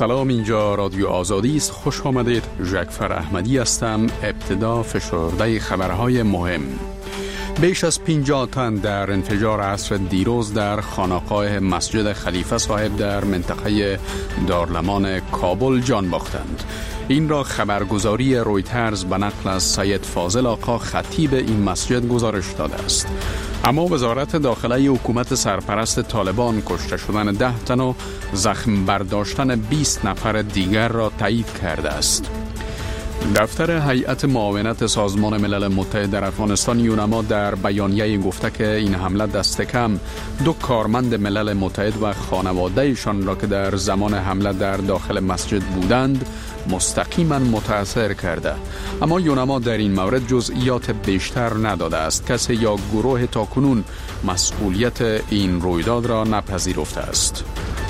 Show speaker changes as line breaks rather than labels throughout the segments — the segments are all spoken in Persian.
سلام، اینجا رادیو آزادی است. خوش آمدید. جعفر احمدی هستم. ابتدا فشرده خبرهای مهم. بیش از 50 تن در انفجار عصر دیروز در خانقاه مسجد خلیفه صاحب در منطقه دارالمان کابل جان باختند. این را خبرگزاری رویترز به نقل از سید فاضل آقا خطیب این مسجد گزارش داده است. اما وزارت داخلی حکومت سرپرست طالبان کشته شدن 10 تن و زخم برداشتن 20 نفر دیگر را تایید کرده است. دفتر هیئت معاونت سازمان ملل متحد در افغانستان یونما در بیانیه گفته که این حمله دست کم 2 کارمند ملل متحد و خانواده‌شان را که در زمان حمله در داخل مسجد بودند مستقیما متاثر کرده. اما یونما در این مورد جزئیات بیشتر نداده است. کسی یا گروه تاکنون مسئولیت این رویداد را نپذیرفته است.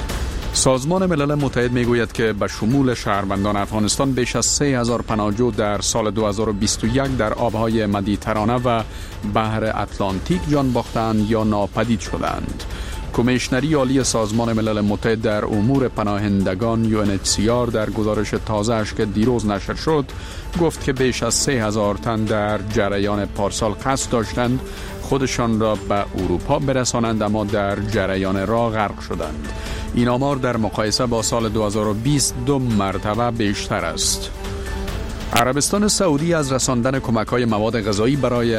سازمان ملل متحد میگوید که به شمول شهروندان افغانستان بیش از 3000 پناهجو در سال 2021 در آبهای مدیترانه و بحر اتلانتیک جان باختند یا ناپدید شدند. کمیشنری عالی سازمان ملل متحد در امور پناهندگان UNHCR در گزارش تازه‌اش که دیروز نشر شد گفت که بیش از 3000 تن در جریان پارسال قصد داشتند خودشان را به اروپا برسانند، اما در جریان راه غرق شدند. این آمار در مقایسه با سال 2020 2 مرتبه بیشتر است. عربستان سعودی از رساندن کمک‌های مواد غذایی برای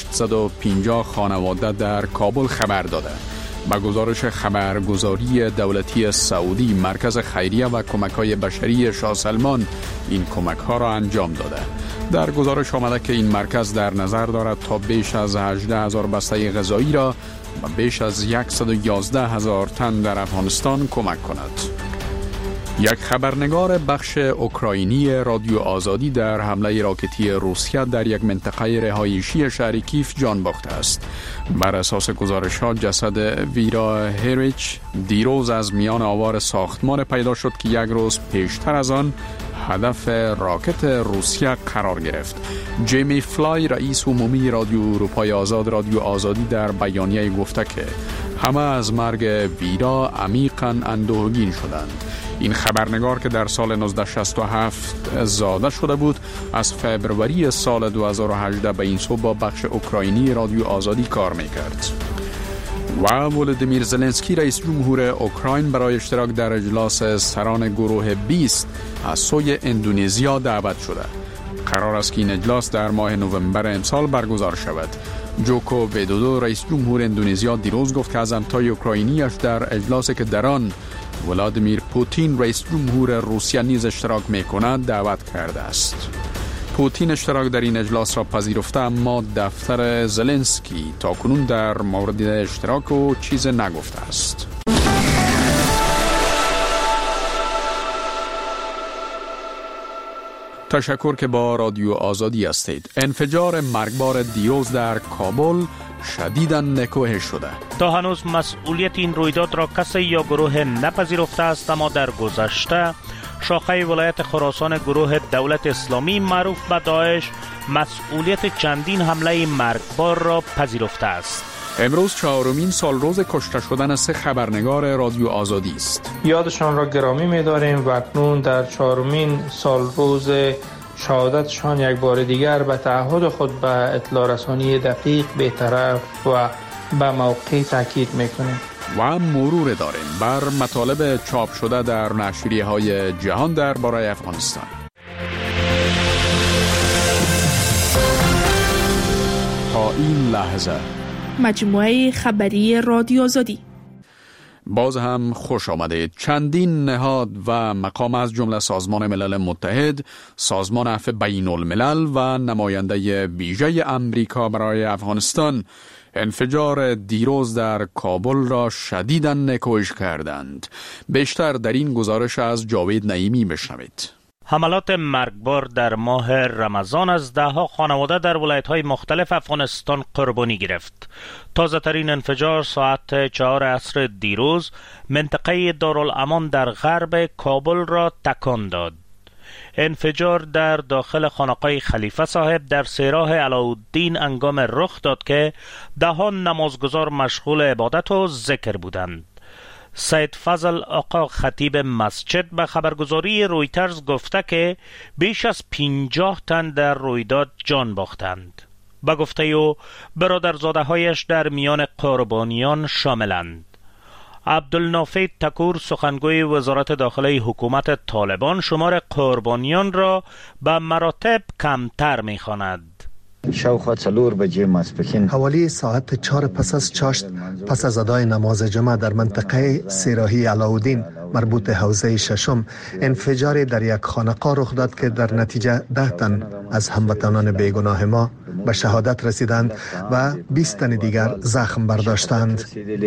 850 خانواده در کابل خبر داده. با گزارش خبرگزاری دولتی سعودی، مرکز خیریه و کمک‌های بشری شاه سلمان این کمک‌ها را انجام داده. در گزارش آمده که این مرکز در نظر دارد تا بیش از 18,000 بسته غذایی را و بیش از 111,000 تن در افغانستان کمک کند. یک خبرنگار بخش اوکراینی رادیو آزادی در حمله راکتی روسیه در یک منطقه رهایشی شهر کیف جان باخته است. بر اساس گزارش‌ها جسد ویرا هریچ دیروز از میان آوار ساختمان پیدا شد که یک روز پیشتر از آن هدف راکت روسیه قرار گرفت. جیمی فلای رئیس عمومی رادیو اروپای آزاد رادیو آزادی در بیانیه گفته که همه از مرگ ویرا عمیقاً اندوهگین شدند. این خبرنگار که در سال 1967 زاده شده بود از فبروری سال 2018 به این سو با بخش اوکراینی رادیو آزادی کار میکرد. و ولودیمیر زلنسکی رئیس جمهور اوکراین برای اشتراک در اجلاس سران گروه 20 از سوی اندونزیا دعوت شده. قرار است که این اجلاس در ماه نوامبر امسال برگزار شود. جوکو ویدودو رئیس جمهور اندونزیا دیروز گفت که از همتای اوکراینیش در اجلاسی که در آن ولادیمیر پوتین رئیس جمهور روسیه نیز اشتراک میکند دعوت کرده است. پوتین اشتراک در این اجلاس را پذیرفته، اما دفتر زلنسکی تاکنون در مورد اشتراک و چیز نگفته است. تشکر که با رادیو آزادی هستید. انفجار مرگبار دیروز در کابل شدیداً نکوهش شده.
تا هنوز مسئولیت این رویداد را کسی یا گروه نپذیرفته است، اما در گذشته شاخه ولایت خراسان گروه دولت اسلامی معروف به داعش مسئولیت چندین حمله مرگبار را پذیرفته است.
امروز 4مین سالروز کشته شدن 3 خبرنگار رادیو آزادی است.
یادشان را گرامی می‌داریم و اکنون در 4مین سالروز شهادتشان یک بار دیگر به تعهد خود به اطلاع رسانی دقیق، بی‌طرف و به موقع تاکید می‌کنیم.
و مرور داریم بر مطالب چاپ شده در نشریه‌های جهان درباره افغانستان. تا این لحظه
مجموعه خبری رادیو آزادی.
باز هم خوش آمدید. چندین نهاد و مقام از جمله سازمان ملل متحد، سازمان عفو بین الملل و نماینده ویژه امریکا برای افغانستان انفجار دیروز در کابل را شدیداً نکوهش کردند. بیشتر در این گزارش از جاوید نعیمی بشنوید.
حملات مرگبار در ماه رمضان از 10 خانواده در ولایت‌های مختلف افغانستان قربانی گرفت. تازه ترین انفجار ساعت 4 عصر دیروز منطقه دارالامان در غرب کابل را تکان داد. انفجار در داخل خانقاه خلیفه صاحب در سیراه علاءالدین انگام رخ داد که 10 نمازگزار مشغول عبادت و ذکر بودند. سید فضل آقا خطیب مسجد به خبرگزاری رویترز گفته که بیش از 50 تن در رویداد جان باختند. به گفته او برادرزاده‌هایش در میان قربانیان شاملند. عبدالنافع تکور سخنگوی وزارت داخلی حکومت طالبان شمار قربانیان را به مراتب کمتر می‌خواند.
شاوخوا 4 بجې ماسپښین
حوالی ساعت 4 پس از چاشت پس از ادای نماز جمعه در منطقه سیراهی علاودین مربوط حوزه ششم انفجار در یک خانقاه رخ داد که در نتیجه 10 تن از هموطنان بیگناه ما به شهادت رسیدند و 20 تن دیگر زخم برداشتند.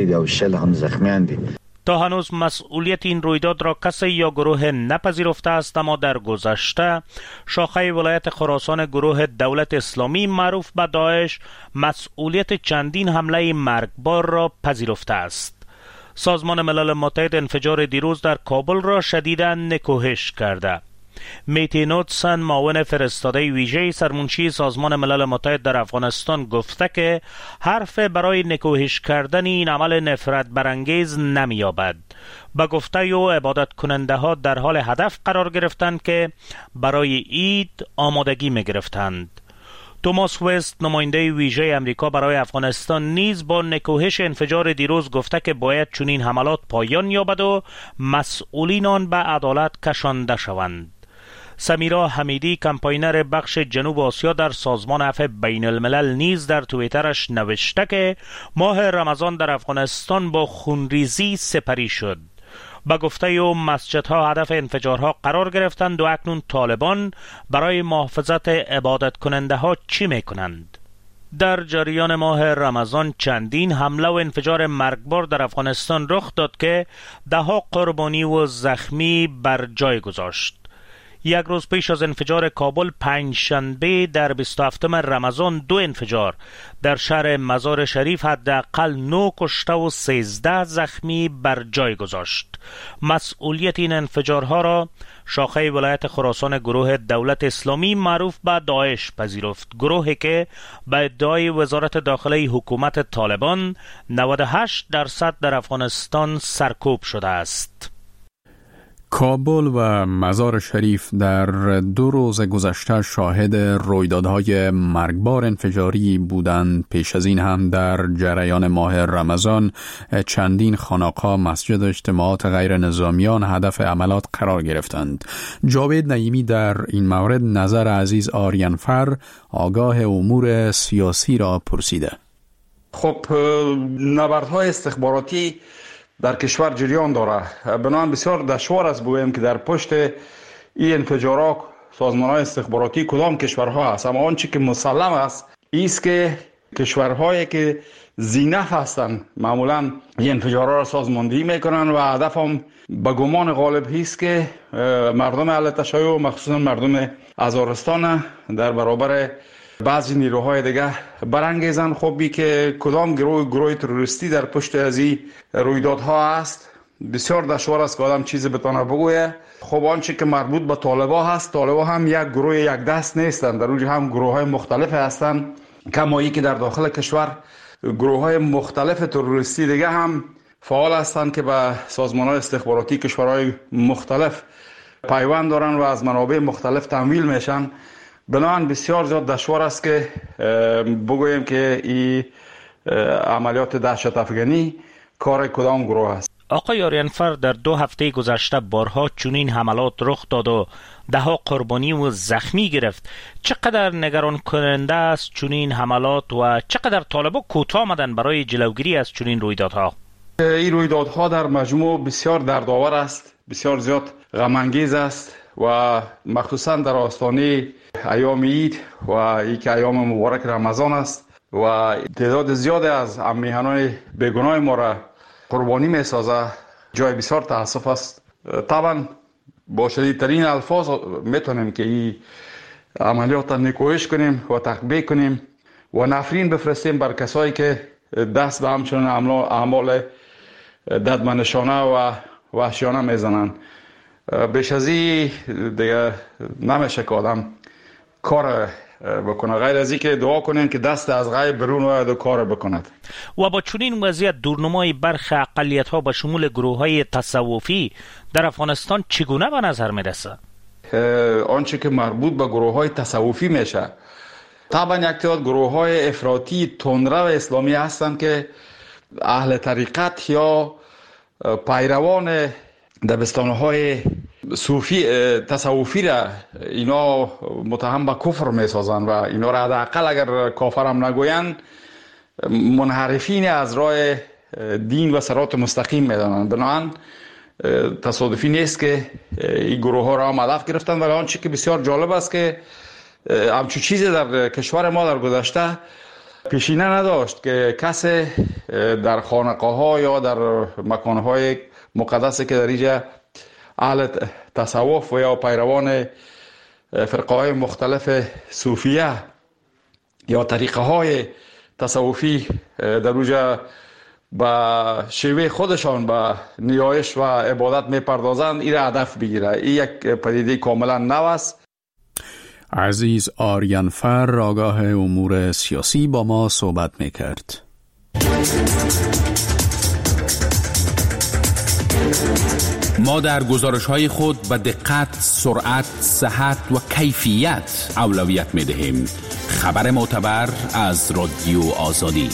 تا هنوز مسئولیت این رویداد را کسی یا گروه نپذیرفته است، اما در گذشته شاخه ولایت خراسان گروه دولت اسلامی معروف به داعش مسئولیت چندین حمله مرگبار را پذیرفته است. سازمان ملل متحد انفجار دیروز در کابل را شدیداً نکوهش کرده. میتی نوتسن معاون فرستاده ویژه سرمنشی سازمان ملل متحد در افغانستان گفته که حرف برای نکوهش کردن این عمل نفرت برانگیز نمی‌یابد. به گفته او عبادت کننده ها در حال هدف قرار گرفتند که برای عید آمادگی می گرفتند. توماس وست نماینده ویژه امریکا برای افغانستان نیز با نکوهش انفجار دیروز گفته که باید چنین حملات پایان یابد و مسئولین آن به عدالت کشانده شوند. سمیرا حمیدی کمپاینر بخش جنوب آسیا در سازمان عفو بین الملل نیز در توییترش نوشته که ماه رمضان در افغانستان با خونریزی سپری شد. با گفته او مسجدها هدف انفجارها قرار گرفتند و اکنون طالبان برای محافظت عبادت کننده ها چی میکنند؟ در جریان ماه رمضان چندین حمله و انفجار مرگبار در افغانستان رخ داد که دهها قربانی و زخمی بر جای گذاشت. یک روز پیش از انفجار کابل پنجشنبه در 27 رمضان 2 انفجار در شهر مزار شریف حداقل 9 کشته و 13 زخمی بر جای گذاشت. مسئولیت این انفجارها را شاخه ولایت خراسان گروه دولت اسلامی معروف به داعش پذیرفت، گروهی که به ادعای وزارت داخلی حکومت طالبان 98% در افغانستان سرکوب شده است.
کابل و مزار شریف در 2 روز گذشته شاهد رویدادهای مرگبار انفجاری بودند. پیش از این هم در جریان ماه رمضان چندین خانقاه، مسجد و اجتماعات غیر نظامیان هدف عملات قرار گرفتند. جاوید نعیمی در این مورد نظر عزیز آریانفر آگاه امور سیاسی را پرسیده.
خب نبردهای استخباراتی در کشور جریان داره. بنابراین بسیار دشوار است بگوییم که در پشت این انفجارات سازمان‌های استخباراتی کدام کشورها هست، اما آنچه که مسلم است ایست که کشورهایی که ذی‌نفع هستند معمولا این انفجارات را سازماندهی میکنن و هدف هم به گمان غالب هست که مردم اهل تشیع و مخصوصا مردم هزارستان در برابر بعضی نیروهای دیگه برانگیزن. خب که کدام گروه تروریستی در پشت از این رویدادها است بسیار دشوار است که آدم چیزی بتونه بگویه. خب آنچه که مربوط به طالبا هست، طالبا هم یک گروه یک دست نیستند، در اونجا هم گروه های مختلف هستند، کمایی که در داخل کشور گروه های مختلف تروریستی دیگه هم فعال هستند که به سازمان های استخباراتی کشورهای مختلف پیوند دارن و از منابع مختلف تمویل میشن. بنابراین بسیار زیاد دشوار است که بگوییم که این عملیات دهشت افغانی کار کدام گروه است.
آقای آریانفر، در 2 هفته گذشته بارها چنین حملات رخ داد و دهها قربانی و زخمی گرفت. چقدر نگران کننده است چنین حملات و چقدر طالبان کوتاه آمدن برای جلوگیری از چنین رویدادها؟
این رویدادها در مجموع بسیار دردآور است، بسیار زیاد غم انگیز است و مخصوصا در آستانه ایام عید و این که ایام مبارک رمضان است و تعداد زیاد از میهنان بیگناه ما را قربانی می سازه، جای بسیار تاسف است. طبعا با شدیدترین الفاظ میتونیم که این عملیات نکوهش کنیم و تقبیح کنیم و نفرین بفرستیم بر کسایی که دست به همچنان اعمال ددمنشانه و وحشیانه میزنن. بیش از این دیگه نمیشه که آدم کار بکنه، غیر از اینکه دعا کنین که دست از غیب برون و کار بکند.
و با چنین وضعیت دورنمای برخی اقلیت‌ها به شمول گروه‌های تصوفی در افغانستان چگونه به نظر می‌رسد؟
آنچه که مربوط به گروه‌های تصوفی میشه، طبعا یک تعداد گروه‌های افراطی تندرو اسلامی هستند که اهل طریقت یا پیروان دبستان‌های صوفی تصوفی را اینا متهم به کفر می‌سازند و اینا را حداقل اگر کافر هم نگویند منحرفین از راه دین و صراط مستقیم می‌دانند. بنابراین تصادفی نیست که این گروه ها را هم هدف گرفتند. ولی آنچه که بسیار جالب است که همچون چیزی در کشور ما در گذشته پیشینه نداشت که کسی در خانقاه ها یا در مکان های مقدسی که در اینجا اهل تصوف و یا پیروان فرقه های مختلف صوفیه یا طریقه های تصوفی در اونجا با شیوه خودشان با نیایش و عبادت میپردازند، این را هدف بگیره. این یک پدیده کاملا نو است.
عزیز آریانفر آگاه امور سیاسی با ما صحبت میکرد.
ما در گزارش‌های خود به دقت، سرعت، صحت و کیفیت اولویت می‌دهیم. خبر معتبر از رادیو آزادی.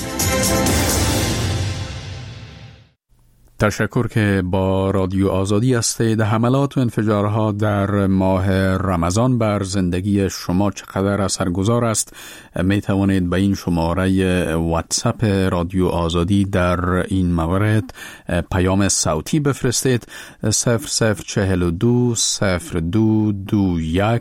تشکر که با رادیو آزادی هستید. حملات و انفجارها در ماه رمضان بر زندگی شما چقدر اثرگذار است؟ می توانید به این شماره واتساپ رادیو آزادی در این مورد پیام صوتی بفرستید. 0042 0221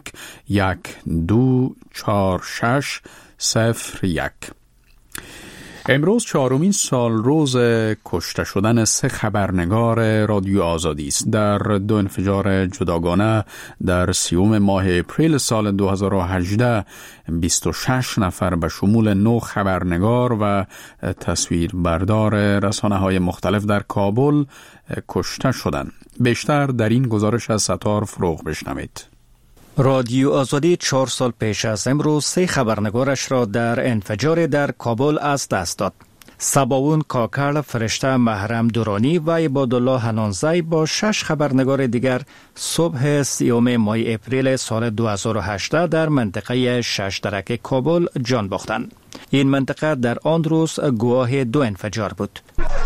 1246 01. امروز 4مین سال روز کشته شدن 3 خبرنگار رادیو آزادی است. در 2 انفجار جداگانه در 30 ماه اپریل سال 2018 26 نفر به شمول 9 خبرنگار و تصویربردار رسانه‌های مختلف در کابل کشته شدند. بیشتر در این گزارش از ستار فروغ بشنوید.
رادیو آزادی 4 سال پیش از امروز 3 خبرنگارش را در انفجار در کابل از دست داد. سباون کاکل، فرشته محرم دورانی و عبادالله حنانزی با 6 خبرنگار دیگر صبح 30 ماه اپریل سال 2018 در منطقه ششدرک کابل جان باختند. این منطقه در آن روز گواه 2 انفجار بود.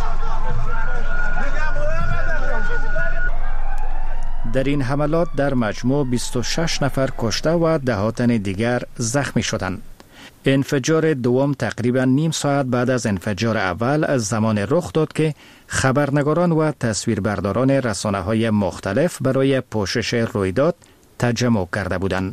در این حملات در مجموع 26 نفر کشته و 10 تن دیگر زخمی شدند. انفجار دوم تقریبا نیم ساعت بعد از انفجار اول از زمان رخ داد که خبرنگاران و تصویربرداران رسانه‌های مختلف برای پوشش رویداد تجمع کرده بودند.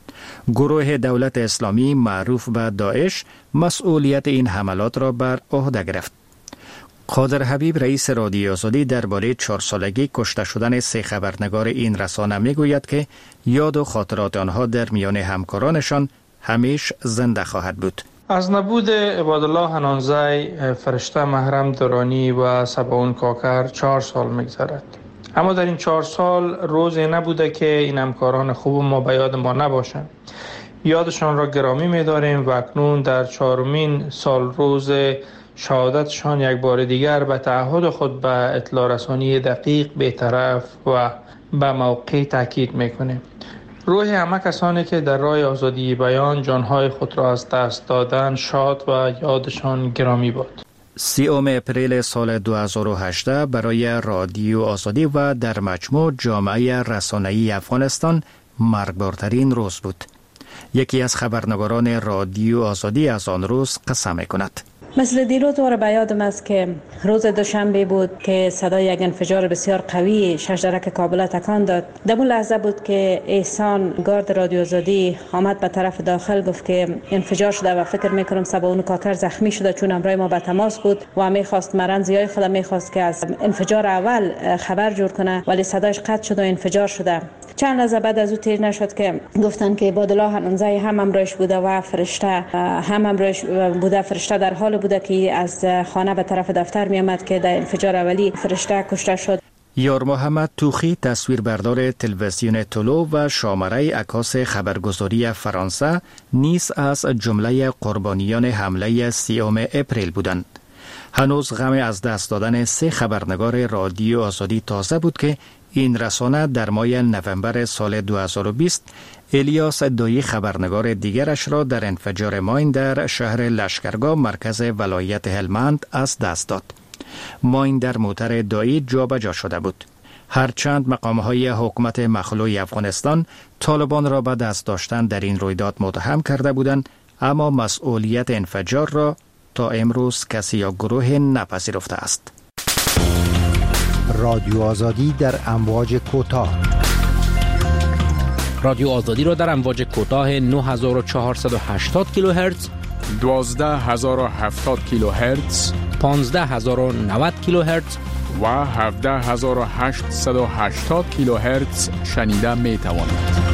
گروه دولت اسلامی معروف به داعش مسئولیت این حملات را بر عهده گرفت. قادر حبیب رئیس رادیو آزادی درباره 4 سالگی کشته شدن 3 خبرنگار این رسانه میگوید که یاد و خاطرات آنها در میان همکارانشان همیشه زنده خواهد بود.
از نبود عبادالله حنانزی، فرشته محرم دورانی و سباون کاکر 4 سال میگذرد. اما در این 4 سال روزی نبوده که این همکاران خوب ما به یاد ما نباشند. یادشان را گرامی می‌داریم و اکنون در 4مین سال روز شهادتشان یک بار دیگر به تعهد خود به اطلاع رسانی دقیق، بی‌طرف و به موقع تاکید میکنیم. روح همه کسانی که در راه آزادی بیان جانهای خود را از دست دادن شاد و یادشان گرامی باد.
30 اپریل سال 2018 برای رادیو آزادی و در مجموع جامعه رسانه‌ای افغانستان مرگبارترین روز بود. یکی از خبرنگاران رادیو آزادی از آن روز قسم می‌کند.
مثل دیروز واره به یادم است که روز دوشنبه بود که صدای یک انفجار بسیار قوی ششدرک کابل تکان داد. در اون لحظه بود که احسان گارد رادیو آزادی آمد به طرف داخل، گفت که انفجار شده و فکر میکنم سباون کاکر زخمی شده، چون همراه ما به تماس بود و میخواست مرنزیای خود میخواست که از انفجار اول خبر جور کنه، ولی صدایش قطع شد و انفجار شده. چند لحظه بعد از او تیر نشد که گفتن که عبادالله حنانزی هم همراهش بوده و فرشته هم همراهش بوده. فرشته در حال بوده که از خانه به طرف دفتر می آمد که در انفجار اولی فرشته کشته شد.
یار محمد توخی تصویربردار تلویزیون تولو و شماره عکاس خبرگزاری فرانسه نیز از جمله قربانیان حمله 30 اپریل بودند. هنوز غم از دست دادن 3 خبرنگار رادیو آزادی تازه بود که این رسانه در ماه نوامبر سال 2020 الیاس دایی خبرنگار دیگرش را در انفجار ماین در شهر لشکرگاه مرکز ولایت هلمند از دست داد. ماین در موتر دایی جابجا شده بود. هرچند مقامهای حکومت مخلوع افغانستان طالبان را به دست داشتن در این رویداد متهم کرده بودند، اما مسئولیت انفجار را تا امروز کسی یا گروه نپذیرفته است.
رادیو آزادی در امواج کوتاه.
رادیو آزادی را در امواج کوتاه 9480 کیلوهرتز،
12070 کیلوهرتز،
15090 کیلوهرتز
و 17880 کیلوهرتز شنیده می توانید.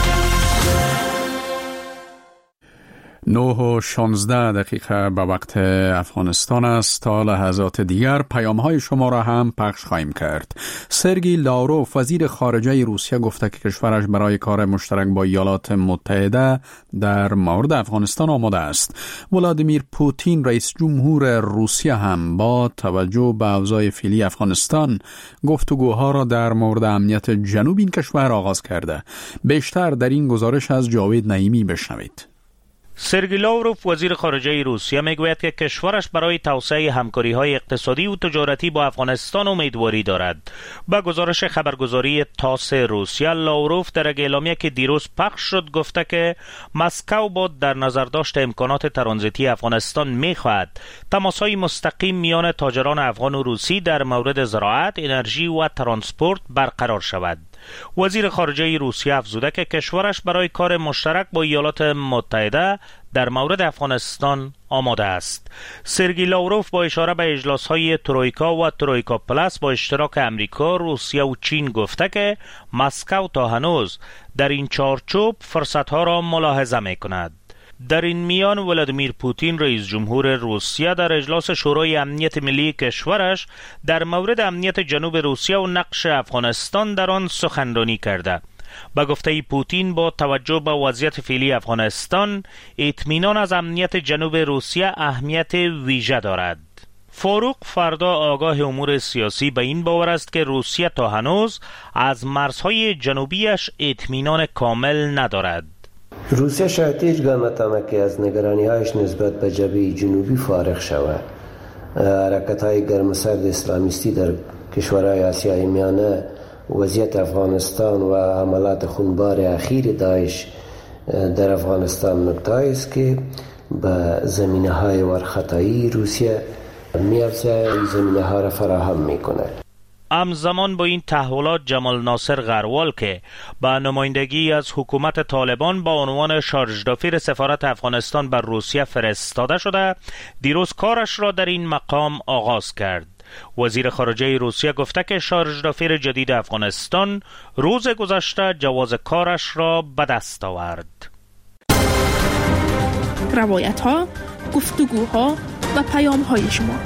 9:16 به وقت افغانستان است. تا لحظات دیگر پیام‌های شما را هم پخش خواهیم کرد. سرگئی لاوروف وزیر خارجه روسیه گفته که کشورش برای کار مشترک با ایالات متحده در مورد افغانستان آماده است. ولادیمیر پوتین رئیس جمهور روسیه هم با توجه به اوضاع فعلی افغانستان گفتگوها را در مورد امنیت جنوب این کشور آغاز کرده. بیشتر در این گزارش از جاوید نعیمی بشنوید.
سرگئی لاوروف وزیر خارجه روسیه میگوید که کشورش برای توسعه همکاری‌های اقتصادی و تجارتی با افغانستان امیدواری دارد. با گزارش خبرگزاری تاس روسیه، لاوروف در یک اعلامیه که دیروز پخش شد گفته که مسکو با در نظر داشت امکانات ترانزیتی افغانستان میخواهد تماس‌های مستقیم میان تاجران افغان و روسی در مورد زراعت، انرژی و ترانسپورت برقرار شود. وزیر خارجه روسیه افزوده که کشورش برای کار مشترک با ایالات متحده در مورد افغانستان آماده است. سرگئی لاوروف با اشاره به اجلاس‌های ترویکا و ترویکا پلاس با اشتراک امریکا، روسیه و چین گفته که مسکو تا هنوز در این چارچوب فرصت‌ها را ملاحظه می‌کند. در این میان ولادیمیر پوتین رئیس جمهور روسیه در اجلاس شورای امنیت ملی کشورش در مورد امنیت جنوب روسیه و نقش افغانستان در آن سخنرانی کرده. به گفته پوتین با توجه به وضعیت فعلی افغانستان، اطمینان از امنیت جنوب روسیه اهمیت ویژه دارد. فاروق فردا آگاه امور سیاسی به این باور است که روسیه تا هنوز از مرزهای جنوبیش اطمینان کامل ندارد.
روسیه شاید هیچگاه نتانه که از نگرانی‌هایش نسبت به جبهه جنوبی فارغ شود. حرکت‌های گرمسرد اسلامیستی در کشورهای آسیای میانه، وضعیت افغانستان و حملات خونبار اخیر داعش در افغانستان نکته‌ای است که به زمینه‌های ورخطایی روسیه می‌افزاید، این زمینه‌ها را فراهم می‌کند.
همزمان با این تحولات، جمال ناصر غروال که به نمایندگی از حکومت طالبان با عنوان شارژدافیر سفارت افغانستان بر روسیه فرستاده شده، دیروز کارش را در این مقام آغاز کرد. وزیر خارجه روسیه گفته که شارژدافیر جدید افغانستان روز گذشته جواز کارش را به دست آورد.
روایت‌ها، گفتگوها و پیام‌های شما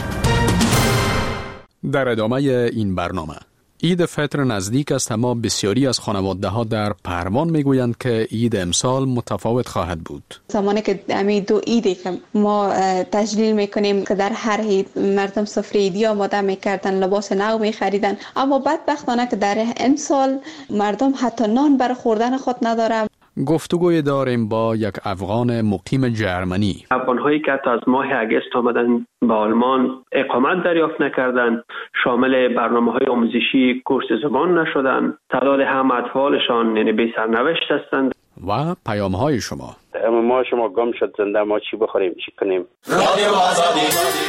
در ادامه این برنامه. عید فطر نزدیک است، اما بسیاری از خانواده‌ها در پروان میگویند که عید امسال متفاوت خواهد بود.
زمانی که امی دو عیدی که ما تجلیل میکنیم که در هر عید مردم سفره عیدی آماده میکردن، لباس نو میخریدن، اما بدبختانه که در امسال مردم حتی نان برای خوردن خود ندارن.
گفتگوی داریم با یک افغان مقیم جرمنی.
افغان‌هایی که حتی از ماه اگست آمدن به آلمان اقامت دریافت نکردند، شامل برنامه‌های آموزشی کورس زبان نشدند، تعداد هم اطفالشان یعنی بی سرنوشت هستند.
و پیام‌های شما.
ما شما گم شد زنده، ما چی بخوریم چی کنیم؟
رادیو آزادی.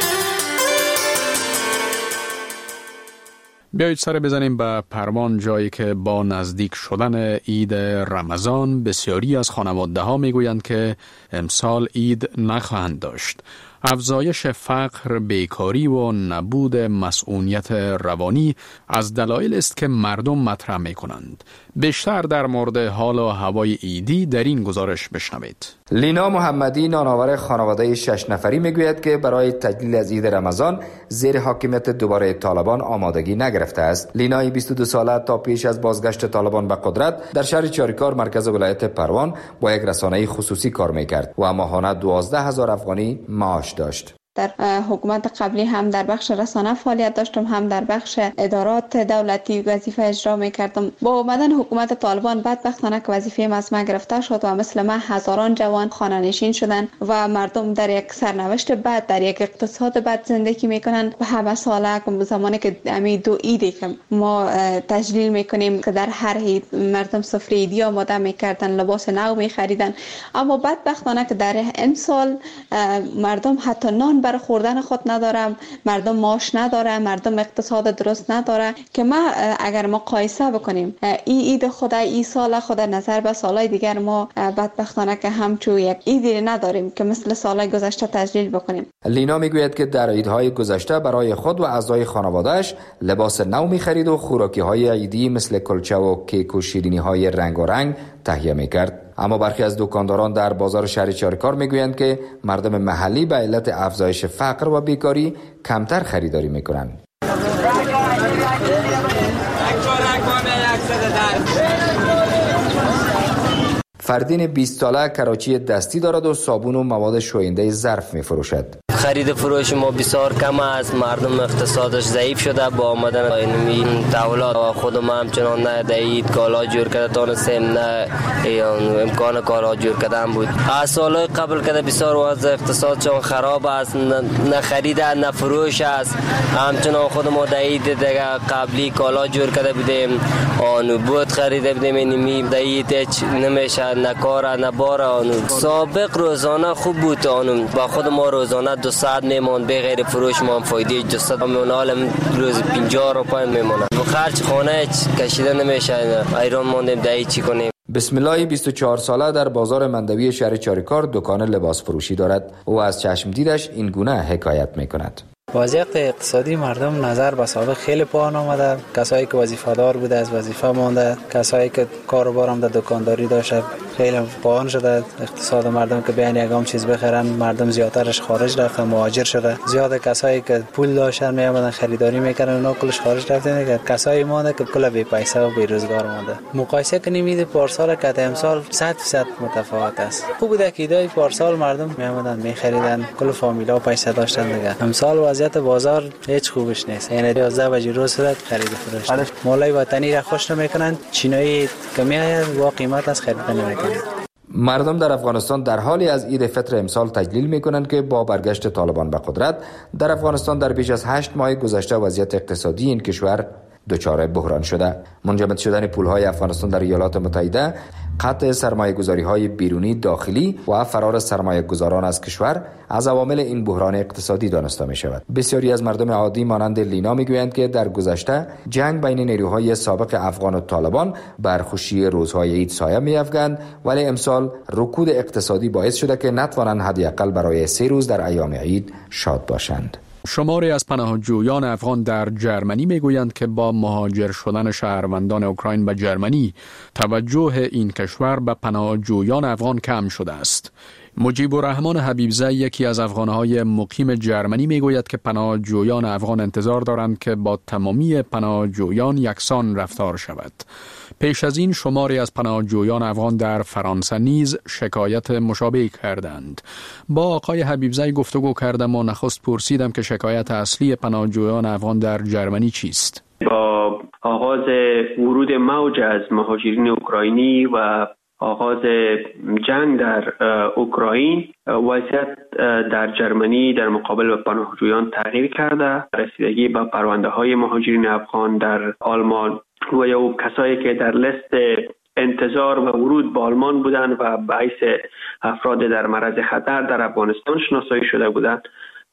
بیایید سر بزنیم به پروان، جایی که با نزدیک شدن عید رمضان بسیاری از خانواده‌ها میگویند که امسال عید نخواهند داشت. افزایش فقر، بیکاری و نبود مسئولیت روانی از دلایل است که مردم مطرح می‌کنند. بیشتر در مورد حال و هوای عیدی در این گزارش بشنوید.
لینا محمدی نانآور خانواده 6 نفری میگوید که برای تجلیل از عید رمضان زیر حاکمیت دوباره طالبان آمادگی نگرفته است. لینای 22 ساله تا پیش از بازگشت طالبان به قدرت در شهر چاریکار مرکز ولایت پروان با یک رسانه خصوصی کار میکرد و ماهانه 12,000 افغانی معاش داشت.
در حکومت قبلی هم در بخش رسانه فعالیت داشتم، هم در بخش ادارات دولتی وظیفه اجرا میکردم. با اومدن حکومت طالبان بدبختانه که وظیفه از من گرفته شد و مثل من هزاران جوان خانه نشین شدن و مردم در یک سرنوشت بد، در یک اقتصاد بد زندگی میکنن. و همه ساله زمانی که امی دو عیدی که ما تجلیل میکنیم که در هر عید مردم سفره عیدی آماده میکردن، لباس نو میخریدن، اما بدبختانه که در این سال مردم حتی نان برای خوردن خود ندارم، مردم معاش نداره، مردم اقتصاد درست نداره. که ما اگر مقایسه بکنیم این عید خود این سال خود نظر به سالهای دیگر، ما بدبختانه که همچون یک عیدی نداریم که مثل سالهای گذشته تجلیل بکنیم.
لینا میگوید که در عیدهای گذشته برای خود و اعضای خانواده‌اش لباس نو می‌خرید و خوراکی‌های عیدی مثل کلچه و کیک و شیرینی‌های رنگارنگ تهیه می‌کرد. اما برخی از دکانداران در بازار شهر چاریکار میگویند که مردم محلی به علت افزایش فقر و بیکاری کمتر خریداری میکنند. فردین 20 ساله کراچی دستی دارد و صابون و مواد شوینده ظرف میفروشد.
خرید فروش ما بسیار کم است، مردم اقتصادش ضعیف شده. با آمدن این دولت خود ما همچنان نه دهید کالا جور کرده تانستیم، نه امکان کالا جور کردن بود. از سالهای قبل که بسیار وضع اقتصادشان خراب است، نه خرید نه فروش است. همچنان خود ما دهید دیگه قبلی کالا جور کرده بودیم، آنو بود خریده بودیم، اینمی دهید هیچ نمیشه، نه کار نه بار. آنو سابق روزانه خوب بود، آنو با خود ما روزانه 200 میمون به غیر فروش ما فایده جسد میمونه، حالا روز 50 روپیه میمونه. خرج خانه کشیده نمیشه، ایران موندیم دهی چی کنیم.
بسم الله 24 ساله در بازار مندوی شهر چاریکار دکان لباس فروشی دارد. او از چشم دیدش این گونه حکایت میکند.
وضعیت اقتصادی مردم نظر به سابق خیلی پایین آمده. کسایی که وظیفه دار بوده از وظیفه مانده، کسایی که کاروبار هم در دکانداری داشته خیلی پایین شده. اقتصاد مردم که بیان یگام چیز بخرن، مردم زیادترش خارج رفتن، مهاجر شده. زیاد کسایی که پول داشتن می آمدن خریداری میکردن، اونا کلش خارج رفتن دیگه. کسایی مانده که کلا بی پیسه و بی روزگار مانده. مقایسه کنیم این پارسال که امسال 100% متفاوت است. خوب بوده که ایده پارسال مردم می آمدن می خریدن، کل فامیلا پیسه داشتن دیگه. امسال وضعیت بازار هیچ خوبش نیست. یعنی 11 بجه روز شد خرید فروش. مالای وطنی را خوش نمیکنن، چینایی که میآید با قیمت از خرید نمیکنن.
مردم در افغانستان در حالی از عید فطر امسال تجلیل میکنند که با برگشت طالبان به قدرت در افغانستان در بیش از 8 ماه گذشته وضعیت اقتصادی این کشور دچار بحران شده. منجمد شدن پولهای افغانستان در ایالات متحده، قطع سرمایه‌گذاری‌های بیرونی داخلی و فرار سرمایه‌گذاران از کشور از عوامل این بحران اقتصادی دانسته می‌شود. بسیاری از مردم عادی مانند لینا می‌گویند که در گذشته جنگ بین نیروهای سابق افغان و طالبان بر خوشی روزهای عید سایه می‌افکند، ولی امسال رکود اقتصادی باعث شده که نتوانند حداقل برای 3 روز در ایام عید شاد باشند.
شماری از پناهجویان افغان در جرمنی میگویند که با مهاجر شدن شهروندان اوکراین به جرمنی توجه این کشور به پناهجویان افغان کم شده است. مجیب الرحمن حبیبزی یکی از افغانهای مقیم جرمنی میگوید که پناهجویان افغان انتظار دارند که با تمامی پناهجویان یکسان رفتار شود. پیش از این شماری از پناهجویان افغان در فرانسه نیز شکایت مشابه کردند. با آقای حبیبزی گفتگو کردم و نخست پرسیدم که شکایت اصلی پناهجویان افغان در جرمنی چیست؟
با آغاز ورود موج از مهاجرین اوکراینی و آغاز جنگ در اوکراین، وضعیت در جرمنی در مقابل پناهجویان تغییر کرده. رسیدگی به پرونده های مهاجرین افغان در آلمان و یا کسایی که در لیست انتظار و ورود به آلمان بودند و باعث افراد در معرض خطر در افغانستان شناسایی شده بودند،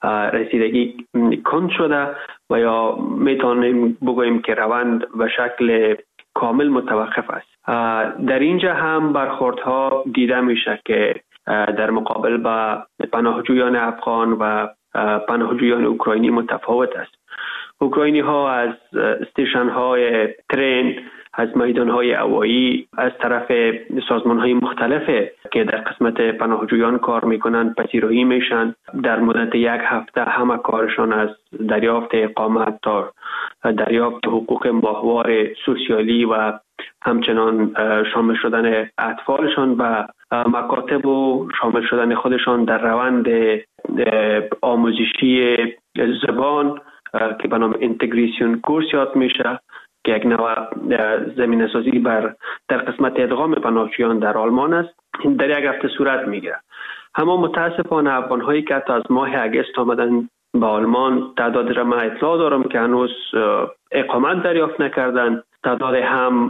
رسیدگی کند شده و یا میتونیم بگوییم که روند به شکل کامل متوقف است. در اینجا هم برخوردها دیده میشه که در مقابل با پناهجویان افغان و پناهجویان اوکراینی متفاوت است. اوکراینی ها از استیشن های ترین، از میدان های هوایی، از طرف سازمان های مختلف که در قسمت پناهجویان کار میکنن پذیرایی میشن. در مدت 1 هفته همه کارشان از دریافت اقامت تا دریافت حقوق ماهوار سوسیالی و همچنان شامل شدن اطفالشان و مکاتب و شامل شدن خودشان در روند آموزشی زبان که به نام اینتگریشن کورس یاد میشه که یک نوع زمینه سازی در قسمت ادغام پناهجویان در آلمان است. این در 1 هفته صورت میگیره. اما متاسفانه افغان‌هایی که تا از ماه اگست آمدن به آلمان، تعداد را من اطلاع دارم که هنوز اقامت دریافت نکردن. تعداد هم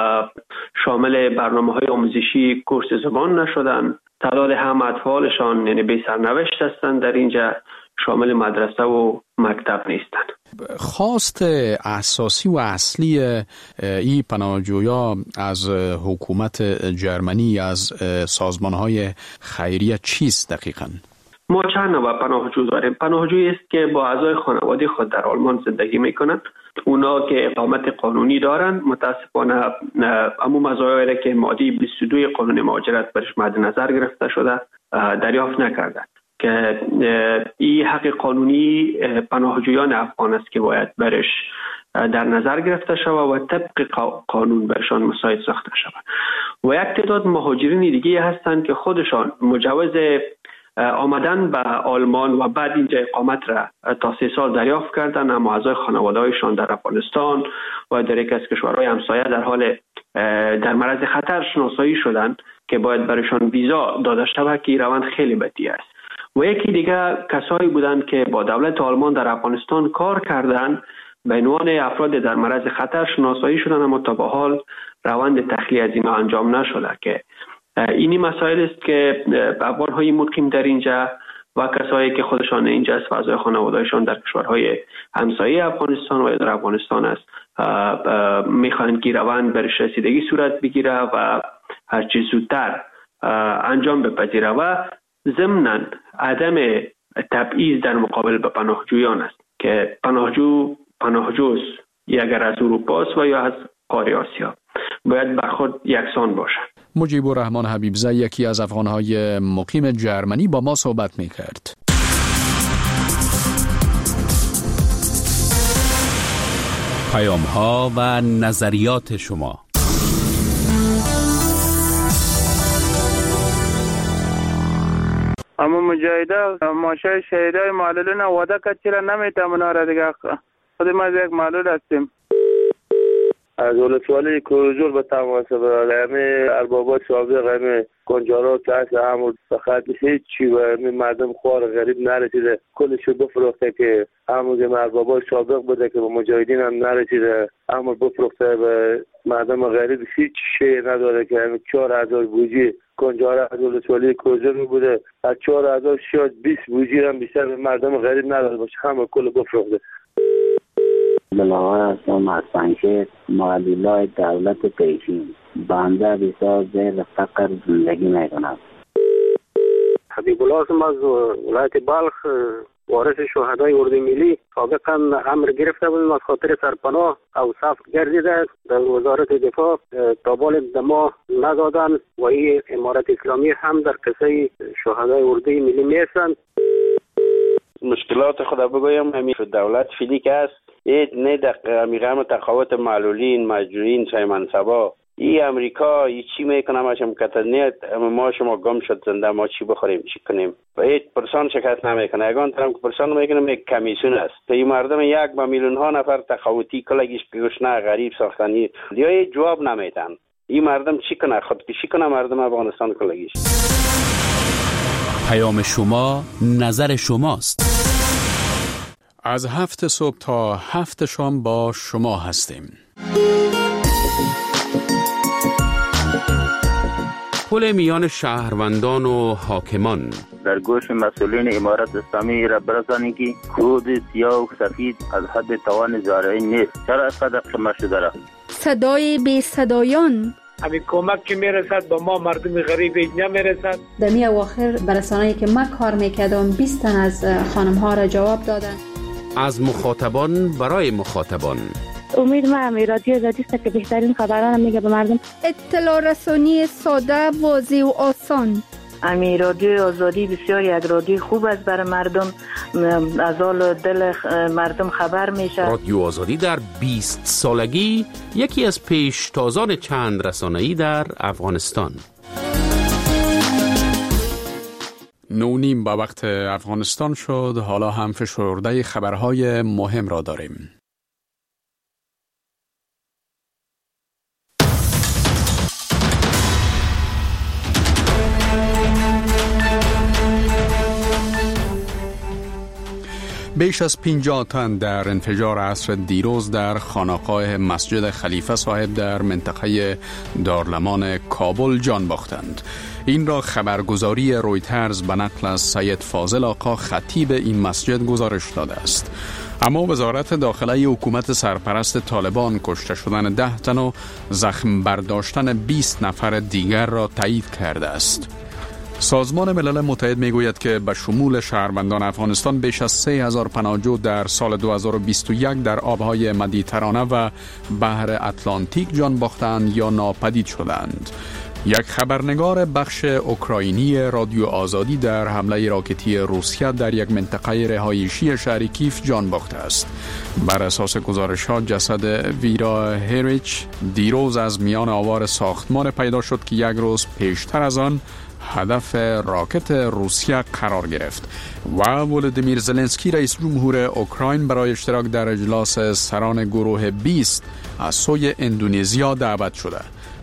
شامل برنامه‌های آموزشی کورس زبان نشدن. تعداد هم اطفالشان یعنی بی سرنوشت هستند، در اینجا شامل مدرسه و مکتب نیستند.
خواست اساسی و اصلی این پناهجویا از حکومت جرمنی، از سازمان‌های خیریه چیست دقیقاً؟
ما چند نوع پناهجو داریم. پناهجویی است که با اعضای خانواده خود در آلمان زندگی میکنند. اونا که اقامت قانونی دارند متاسفانه اما مزایایی که ماده 22 قانون مهاجرت برش مد نظر گرفته شده دریافت نکردند که این حق قانونی پناهجویان افغان است که باید برش در نظر گرفته شود و طبق قانون برشان مساعد ساخته شود. و یک تعداد مهاجرین دیگه هستند که خودشان مجوز آمدن به آلمان و بعد اینجا اقامت را تا 3 سال دریافت کردن، اما اعضای خانواده‌هایشان در افغانستان و در یک از کشورهای همسایه در حال در معرض خطر شناسایی شدند که باید برایشان ویزا داده شود که روند خیلی بدی است. و یکی دیگه کسایی بودند که با دولت آلمان در افغانستان کار کردند، به عنوان افراد در معرض خطر شناسایی شدند، اما تا به حال روند تخلیه از اینها انجام نشده که اینی مسائل است که افغان‌های مقیم در اینجا و کسایی که خودشان اینجا است و اعضای خانواده‌شان در کشورهای همسایه افغانستان و در افغانستان است می‌خواهند که روند برش رسیدگی صورت بگیره و هر چه زودتر انجام بپذیره و ضمناً عدم تبعیض در مقابل به پناهجویان است که پناهجوست اگر از اروپا است و یا از قاره آسیا باید برخورد یکسان باشد.
مجیب الرحمن حبیبزاده یکی از افغان‌های مقیم جرمنی با ما صحبت می‌کرد.
پیام‌ها و نظریات شما.
اما مجاهده ماشه شهیدای معلولین وعده کرد چرا نمیتونه را دیگه خود ما یک معلول هستیم.
از ولسوالی کوزول به تماس برای همه اربابات سابق همه کنجارا که هست همون فقط هیچ چی و همه مردم خوار غریب نرسیده کلشو بفروخته که همون اربابات سابق بوده که به مجاهدین هم نرسیده همون بفروخته به مردم غریب هیچ شی نداره که همه 4000 بوجی کنجارا از ولسوالی کوزول بوده از 4000 شاید 20 بوجی هم بیشتر به مردم غریب نداره باشه همه کل بفروخته.
بلاغای هستم از پنکه معلولای دولت پیشین بنده بسیار زیر فقر زندگی میکنم.
حبیب الله هستم از ولایت بلخ وارث شهدای اردوی ملی. سابقا امر گرفته بودیم از خاطر سرپناه او صف گردیده در وزارت دفاع تا بال دما ندادن و این امارت اسلامی هم در قصه شهدای اردوی ملی میستند.
مشکلات خود بگویم همین دولت فیلی که است نه در میگم تقاوت معلولین مجروحین سای منصبا این امریکا چی میکنه ماشم کتنیت ما شما گم شد زنده ما چی بخوریم چی کنیم و هیچ پرسان شکست نمیکنه یگان طرف که پرسان میکنه یک کمیسیون است تا این مردم 1 میلیون ها نفر تقاوتی کلگیش گشنه غریب ساختنی یا جواب نمیدن این مردم چی کنه خودکشی کنه مردم افغانستان کلگیش.
پیام شما نظر شماست.
از 7 صبح تا 7 شام با شما هستیم.
پل میان شهروندان و حاکمان
در گوش مسئولین امارت اسلامی را برسانید که کود سیاه و سفید از حد توان زارعین نیست. چرا اینقدر شما شده را؟
صدای بی صدایان
همین کمک که میرسد با ما مردم غریب نمیرسد.
در می اواخر برسانه‌ای که ما کار میکردم 20 تن از خانم ها را جواب دادن.
از مخاطبان برای مخاطبان.
امید من رادیو آزادی است که بهترین خبران میگه به مردم.
اطلاع رسانی ساده، واضح و آسان.
امی رادیو آزادی بسیار یک رادیو خوب است برای مردم، از حال دل مردم خبر میشه.
رادیو آزادی در 20 سالگی یکی از پیشتازان چند رسانه‌ای در افغانستان.
9:30 به وقت افغانستان شد. حالا هم فشرده خبرهای مهم را داریم. بیش از 50 تن در انفجار عصر دیروز در خانقاه مسجد خلیفه صاحب در منطقه دارلمان کابل جان باختند. این را خبرگزاری رویترز به نقل از سید فاضل آقا خطیب این مسجد گزارش داده است. اما وزارت داخله حکومت سرپرست طالبان کشته شدن 10 تن و زخم برداشتن 20 نفر دیگر را تایید کرده است. سازمان ملل متحد میگوید که به شمول شهروندان افغانستان بیش از 3000 پناهجو در سال 2021 در آبهای مدیترانه و بحر اتلانتیک جان باختند یا ناپدید شدند. یک خبرنگار بخش اوکراینی رادیو آزادی در حمله راکتی روسیه در یک منطقه رهایشی شهر کیف جان باخته است. بر اساس گزارش‌ها جسد ویرا هریچ دیروز از میان آوار ساختمان پیدا شد که یک روز پیشتر از آن هدف راکت روسیه قرار گرفت. و ولودیمیر زلنسکی رئیس جمهور اوکراین برای اشتراک در اجلاس سران گروه 20 از سوی اندونزیا دعوت شده.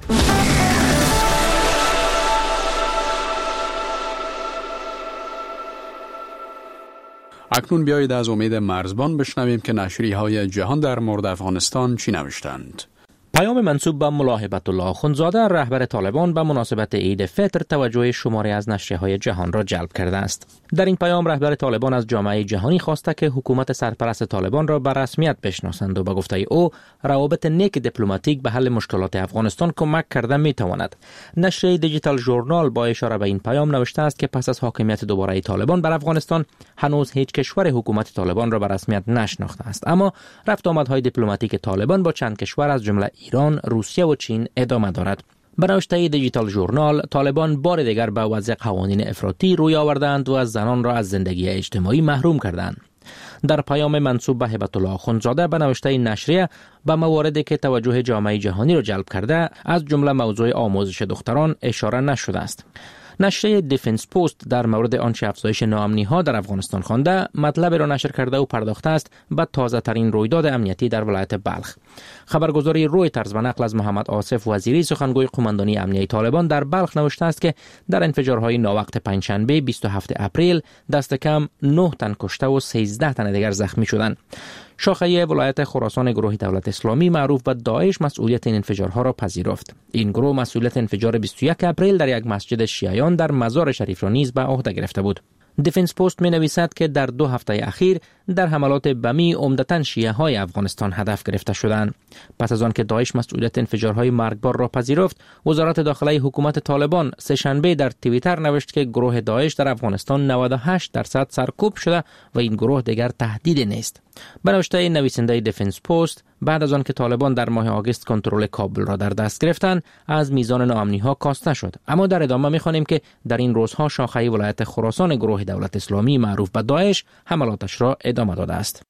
اکنون بیایید از امید مرزبان بشنویم که نشریه‌های جهان در مورد افغانستان چی نوشتند.
پیام منسوب به ملا هبت الله آخوندزاده رهبر طالبان به مناسبت عید فطر توجه شماری از نشریه‌های جهان را جلب کرده است. در این پیام رهبر طالبان از جامعه جهانی خواسته که حکومت سرپرست طالبان را به رسمیت بشناسند و به گفته او روابط نیک دیپلماتیک به حل مشکلات افغانستان کمک کرده می‌تواند. نشریه دیجیتال ژورنال با اشاره به این پیام نوشته است که پس از حاکمیت دوباره طالبان بر افغانستان هنوز هیچ کشور حکومت طالبان را به رسمیت نشناخته است، اما رفت آمدهای دیپلماتیک طالبان با چند کشور از جمله ایران، روسیه و چین ادامه دارد. به نوشته دیجیتال ژورنال، طالبان بار دیگر به وضع قوانین افراطی روی آوردند و از زنان را از زندگی اجتماعی محروم کردند. در پیام منسوب به هبت الله آخوندزاده به نوشته نشریه به مواردی که توجه جامعه جهانی را جلب کرده از جمله موضوع آموزش دختران اشاره نشده است. نشریه دیفنس پست در مورد آنچه افزایش ناامنی‌ها در افغانستان خوانده مطلب را نشر کرده و پرداخته است به تازه‌ترین رویداد امنیتی در ولایت بلخ. خبرگزاری رویترز به نقل از محمد آصف وزیری سخنگوی قماندانی امنیتی طالبان در بلخ نوشته است که در انفجارهای ناوقت پنجشنبه 27 اپریل دست کم 9 تن کشته و 13 تن دیگر زخمی شدند. شاخه ولایت خراسان گروه دولت اسلامی معروف به داعش مسئولیت این انفجارها را پذیرفت. این گروه مسئولیت انفجار 21 اپریل در یک مسجد شیعیان در مزار شریف را نیز به عهده گرفته بود. دیفنس پست می نویسد که در 2 هفته اخیر در حملات بمی عمدتاً شیعه های افغانستان هدف گرفته شدند. پس از آن که داعش مسئولیت انفجارهای مرگبار را پذیرفت، وزارت داخله حکومت طالبان سه‌شنبه در توییتر نوشت که گروه داعش در افغانستان 98% سرکوب شده و این گروه دیگر تهدیدی نیست. به نوشته نویسنده دیفنس پست، بعد از آن که طالبان در ماه آگوست کنترل کابل را در دست گرفتند، از میزان ناامنی‌ها کاسته شد. اما در ادامه می‌خوانیم که در این روزها شاخه ولایت خراسان گروه دولت اسلامی معروف به داعش حملاتش را ادامه داده است.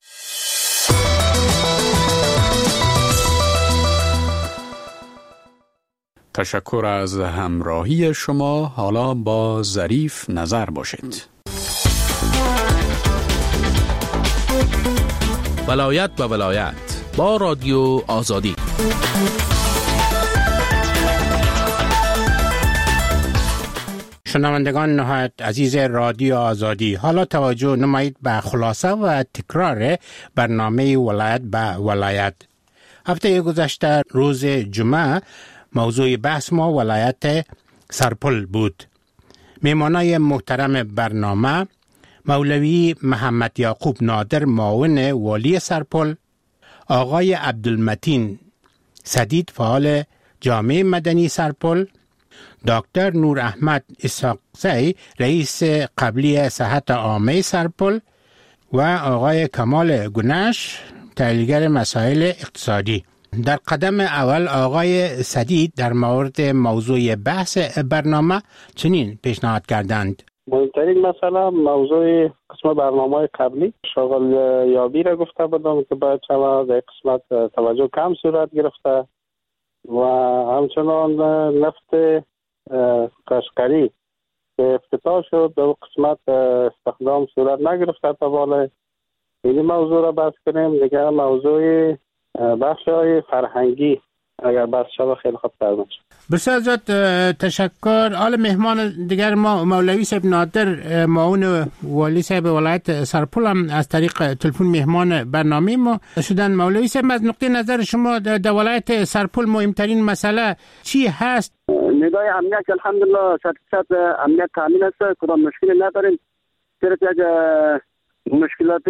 تشکر از همراهی شما. حالا با ظریف نظر باشید.
ولایت به ولایت با رادیو آزادی.
شنوندگان نهایت عزیز رادیو آزادی، حالا توجه نمایید به خلاصه و تکرار برنامه ولایت به ولایت. هفته گذشته روز جمعه موضوع بحث ما ولایت سرپل بود. میمانای محترم برنامه مولوی محمد یعقوب نادر معاون والی سرپل، آقای عبدالمتین سدید فعال جامعه مدنی سرپل، دکتر نور احمد اسحاقزی رئیس قبلی صحت عامه سرپل و آقای کمال گنش، تحلیلگر مسائل اقتصادی. در قدم اول آقای سدید در مورد موضوع بحث برنامه چنین پیشنهاد کردند:
مهمترین مسئله موضوع قسم برنامه قبلی شغل یابی را گفته بودم که باید شما در قسمت توجه کم صورت گرفته و همچنان نفت قشقری که افتتاح شد در قسمت استخدام صورت نگرفته تا بالا این موضوع را بحث کنیم. دیگر موضوع بخش های فرهنگی اگر بحث شد خیلی خوب تر میشه.
بسیار زیاد تشکر. حال مهمان دیگر ما مولوی صاحب نادر، معاون والی صاحب ولایت سرپل، هم از طریق تلفن مهمان برنامه ما شدن. مولوی صاحب، از نقطه نظر شما در ولایت سرپل مهمترین مسئله چی هست؟
ندای امنیت الحمدلله 100% امنیت تامین است، کدام مشکلی نداریم. صرف یک مشکلات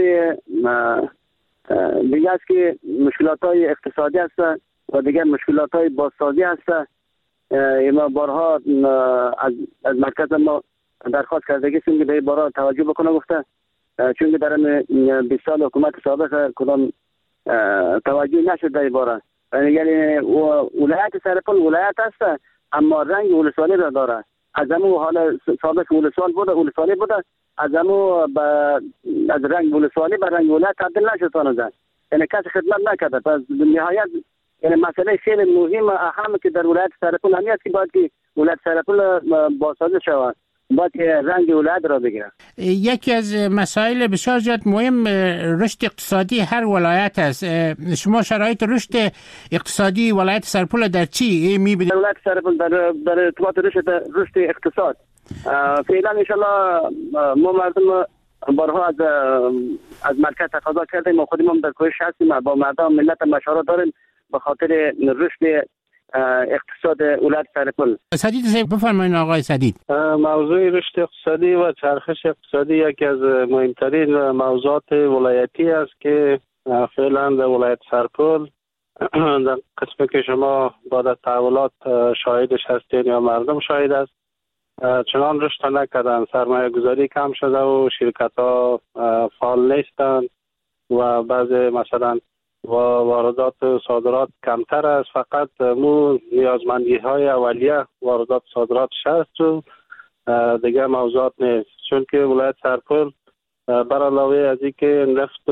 دیگه است که مشکلات های اقتصادی است و دیگه مشکلات های بازسازی است. ما بارها از مرکز ما درخواست کرده که به این بارها توجه بکنه گفته، چون در 20 سال حکومت سابق کدام توجه نشد در این باره. یعنی ولایت سرپل ولایت است اما رنگ ولسوالی را داره. از همون حال سابق ولسوالی بوده از همون از رنگ ولسوالی به رنگ ولایت تبدیل نشد تانوزن. یعنی کسی خدمت نکرده. پس نهایت یعنی مسئله خیلی مهم اهم که در ولایت سرپل همی است که باید که ولایت سرپل بازسازی شود، باید که رنگ ولایت را بگیره.
یکی از مسائل بسیار زیاد مهم رشد اقتصادی هر ولایت است. شما شرایط رشد اقتصادی ولایت سرپل در چی می‌بینید؟
ولایت سرپل در ارتباط رشد اقتصاد فعلا ان شاء الله ما مردم بارها از مرکز تقاضا کردیم، ما خودمون در کوشش هستیم، با مردم ملت مشورت داریم به خاطر رشد اقتصاد ولایت سرپل.
سدید صاحب بفرمایید. آقای سدید،
موضوع رشد اقتصادی و چرخش اقتصادی یکی از مهمترین موضوعات ولایتی است که فعلا در ولایت سرپل در قسمی که شما با تحولات شاهدش هستین یا مردم شاهد است، چنان رشد نکردن، سرمایه گذاری کم شده و شرکت ها فعال نیستند و بعض مثلا واردات و صادرات کمتر است. فقط مو نیازمندی های اولیه واردات صادرات شست و دیگه موضوعات نیست، چون که ولایت سرپل بر علاوه از اینکه نفت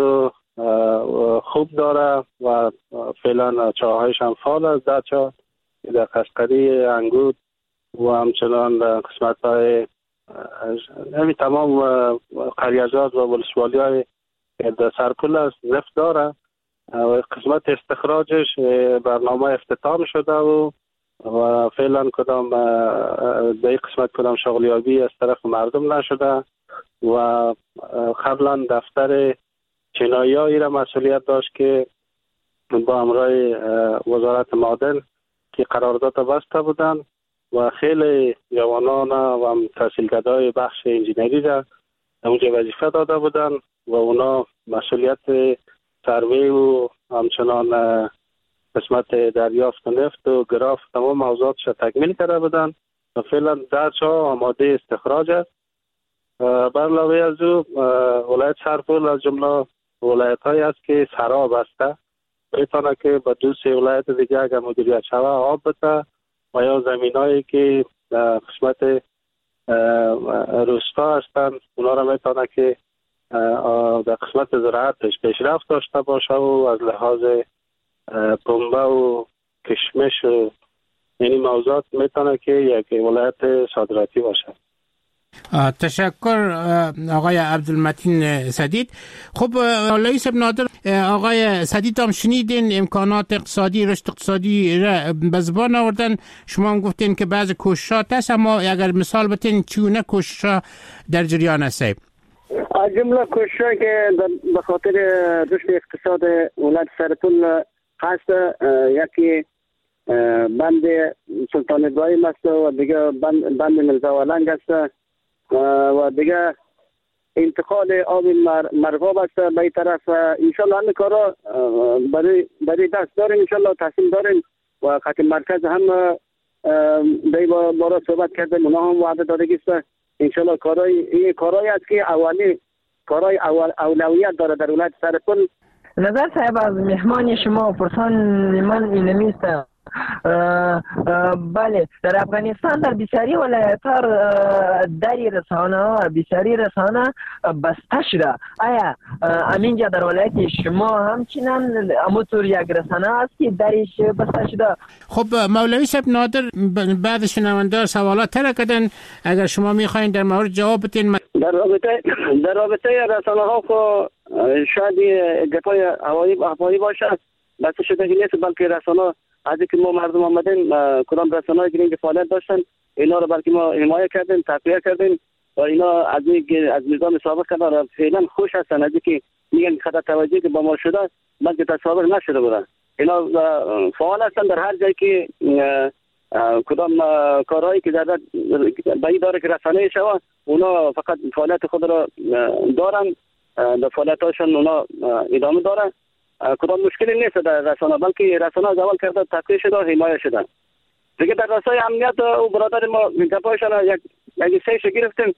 خوب داره و فعلا چاهایش هم فعال است، در چاه در قشقری، انگود و همچنان قسمت های تمام قریزات و ولسوالی های در سرپل است نفت داره و قسمت استخراجش برنامه افتتاح شده و فعلا کدام در قسمت کدام شغلیابی از طرف مردم نشده و قبلا دفتر چینایی را مسئولیت داشت که با همراه وزارت معدن که قرارداد بسته بودن و خیلی جوانان و تحصیلکردهای بخش انجینری را اونجا وظیفه داده بودن و اونا مسئولیت سروی و همچنان قسمت دریافت نفت و گراف تمام موضوعاتش تکمیل کرده بودن و فعلا در چاه آماده استخراج است. بر علاوه از او ولایت سرپل از جمله ولایت هایی است که سراب است، بتانه که با دو سه ولایت دیگه اگر مدیریت شود آب بده و یا زمین هایی که قسمت روستا هستند اونا را میتونه که در قسمت زراعتش پیشرفت داشته باشه و از لحاظ پنبه و کشمش و یعنی موضوعات میتونه که یک ولایت صادراتی باشه.
تشکر آقای عبدالمتین سدید. خب مولوی صاحب نادر، آقای سدید هم شنیدین امکانات اقتصادی، رشد اقتصادی را به زبان آوردن. شما هم گفتین که بعض کوششات هست، اما اگر مثال بتین چونه کوششات در جریان است؟
از جمله کوششی که به خاطر رشد اقتصاد ولایت سرپل هست، یکی بند سلطان ابراهیم است و دیگه بند ملزاولنگ است و دیگه انتقال آب مرغاب است به این طرف. انشالله همین کارا برای دست داریم، انشالله تحصیل داریم و خط مرکز هم به بارا صحبت کردیم، اونا هم وعده دادگی است. انشالله کارایی است که اولی کارهای اولویت داره در ولایت سرپل.
نظر صاحب از مهمان شما پرسان من اینمی است. بله، در افغانستان در بسیاری ولایت‌ها دری رسانه بسیاری رسانه بسته شده. آیا همینجا در ولایت شما همچنان همونطور یک رسانه است که درش بسته شده؟
خب مولوی صاحب نادر، بعد شنوندار سوالات تر کردن، اگر شما میخواین در مورد جواب بدین.
در رابطه رسانه ها خب شاید گپای هوایی باشه، بسته شده نیست، بلکه رسانه از اینکه ما مردم آمدیم کدام رسانه‌ای که فعالیت داشتن اینا رو بلکه ما حمایت کردیم، تقویت کردیم و اینا از نظام سابق کردن فعلا خوش هستن، از اینکه میگن خطر توجهی که با ما شده بلکه تصاویر نشده بودن. اینا فعال هستن در هر جایی که کدام کارهایی که در بایی داره که رسانه شود، اونا فقط فعالیت خود را دارن، در فعالیتاشون اونا ادامه دارن. کدام مشکلی نیست در رسانه، بلکه رسانه از اول کرده تقویت شده و حمایت شدن. دیگه در رسای امنیت و برادر ما گپایشان یک سیش گرفتیم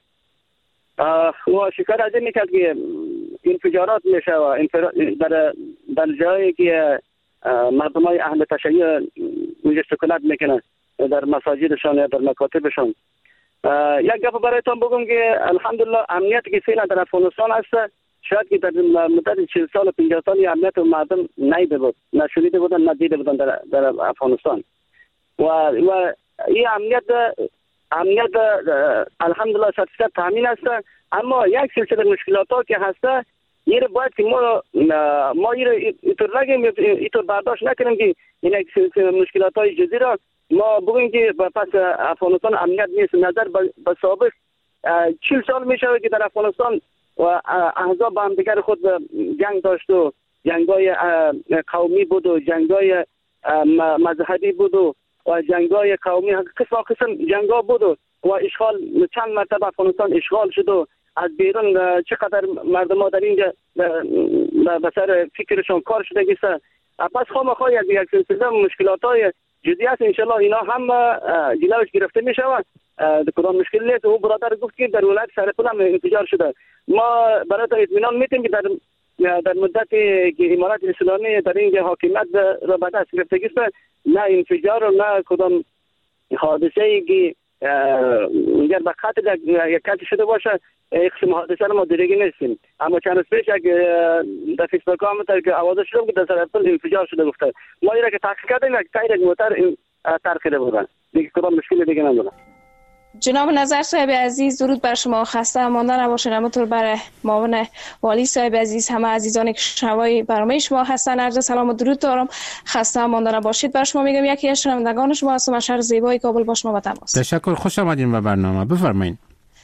و شکایت از این میکرد که انفجارات میشه و در جایی که مردم های اهل تشیع اونجا سکونت میکنن در مساجدشان یا در مکاتبشان. یک گپ برایتان بگم که الحمدلله امنیتی که فعلا در افغانستان هست، شاید که در مدت 40 سال و 50 سال امنیت و مردم نیده بود، نشنیده بودن، ندیده بودن در افغانستان. و این امنیت الحمدلله 100% تامین است، اما یک سلسله مشکلات ها که هست این باید که ما اینطور نگیم، اینطور برداشت نکنیم که این یک سلسله مشکلات های جدی را ما بگیم که پس افغانستان امنیت نیست. نظر به سابق 40 سال می شود که در افغانستان و احزاب با هم دیگر خود جنگ داشت و جنگای قومی بود و جنگای مذهبی بود و جنگای قومی، قسم جنگا بود و اشغال چند مرتبه افغانستان اشغال شد و از بیرون چقدر مردم ها در اینجا به سر فکرشون کار شده گیسته. پس خامخواه یک سلسله مشکلات های جدی است، انشالله اینا هم جلوش گرفته می شود، کدام مشکل نیست. او برادر گفت که در ولایت سرپل هم انفجار شده. ما برای اطمینان میتیم که در مدتی که امارت اسلامی در اینجا حاکمیت را به دست گرفته است، نه انفجار و نه کدام حادثه ای که اگر به خاطر یک کسی شده باشه قسم حادثه را ما دیگه نیستیم. اما چند روز پیش یک در فیسبوک هم که آواز شده که در سرپل انفجار شده گفته. ما این را که تحقیق کردیم یک تایر یک موتر ترخیده بودن، دیگه کدام مشکل دیگه نداره.
جناب نظر صاحب عزیز، درود بر شما، خسته مانده نباشید. همونطور برای معاون والی صاحب عزیز، همه عزیزانی که شنوای برنامه شما هستن عرض سلام و درود دارم. خسته مانده نباشید. بر شما میگم یکی از شنوندگان شما هستم از شهر زیبای کابل با شما به تماس.
تشکر، خوش آمدین به برنامه، بفرمایید.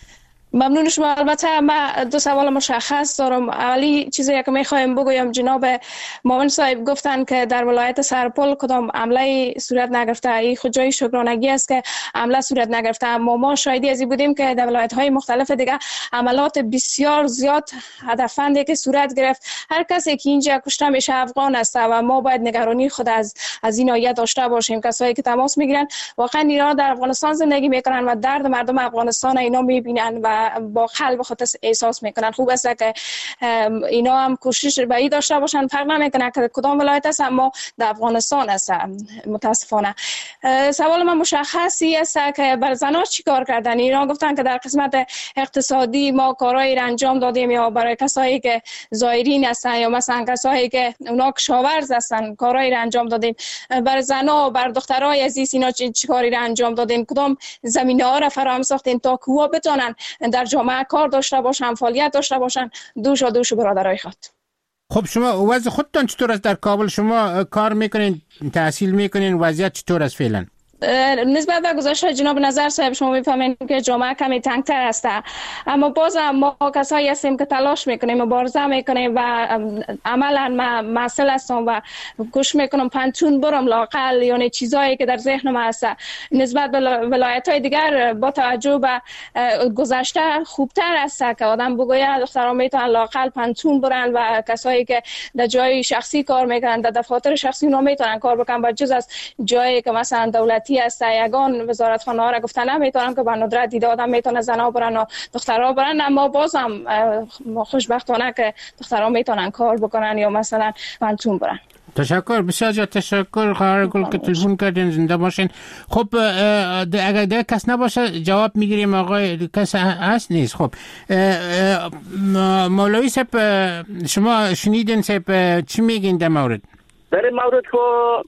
ممنون شما. البته من دو سوال مشخص دارم. اولی چیزی که میخوایم بگویم، جناب معاون صاحب گفتن که در ولایت سرپل کدام عمله صورت نگرفته، این خود جای شکرانگی است که عمله صورت نگرفته، اما ما شاهدی از این بودیم که در ولایت های مختلف دیگه عملات بسیار زیاد هدفمندی که صورت گرفت. هر کسی که اینجا کشته میشه افغان است و ما باید نگرانی خود از این ناحیه داشته باشیم. کسایی که تماس میگیرن واقعا اینا در افغانستان زندگی میکنن و درد مردم افغانستان اینا میبینن و با قلب خود احساس میکنن. خوب است که اینا هم کوشش به این داشته باشن، فرق نمیکنه که کدام ولایت است، اما در افغانستان است. متاسفانه سوال من مشخصی است که بر زنان چی کار کردن. اینا گفتن که در قسمت اقتصادی ما کارایی را انجام دادیم، یا برای کسایی که زایرین هستن یا مثلا کسایی که اونا کشاورز هستن کارایی را انجام دادیم. بر زنان و بر دخترای عزیز اینا چی کاری را انجام دادیم، کدام زمینه‌ها را فراهم ساختیم تا که وا بتونن در جامعه کار داشته باشن، فعالیت داشته باشن. دوش برادرای خود.
خب شما وضع خودتان چطور است در کابل؟ شما کار میکنین، تحصیل میکنین، وضعیت چطور است فعلا؟
نسبت به گذشته جناب نظر صاحب شما میفهمین که جامعه کمی تنگتر است، اما باز ما کسایی هستیم که تلاش میکنیم، مبارزه میکنیم و عملا مسئله هستم و کوشش میکنم پنتون برم لاقل، یعنی چیزایی که در ذهنم هست نسبت به ولایت های دیگر با توجه به گذشته خوبتر است که آدم بگوید دختران میتونن لاقل پنتون برن و کسایی که در جای شخصی کار میکنن در دفاتر شخصی اونا میتونن کار بکنن، با جز از جایی که مثلا دولت دولتی است. یگان وزارتخانه ها را گفتن نمیتونن که به ندرت دیده آدم میتونه زنا برن و دخترها برن، اما باز هم خوشبختانه که دخترها میتونن کار بکنن یا مثلا پنتون برن.
تشکر، بسیار زیاد تشکر خواهر گل که تلفن کردین، زنده باشین. خب اگر دیگه کس نباشه جواب میگیریم. آقای کس هست نیست؟ خب مولوی صاحب شما شنیدین صاحب چی میگین در مورد؟
در این مورد که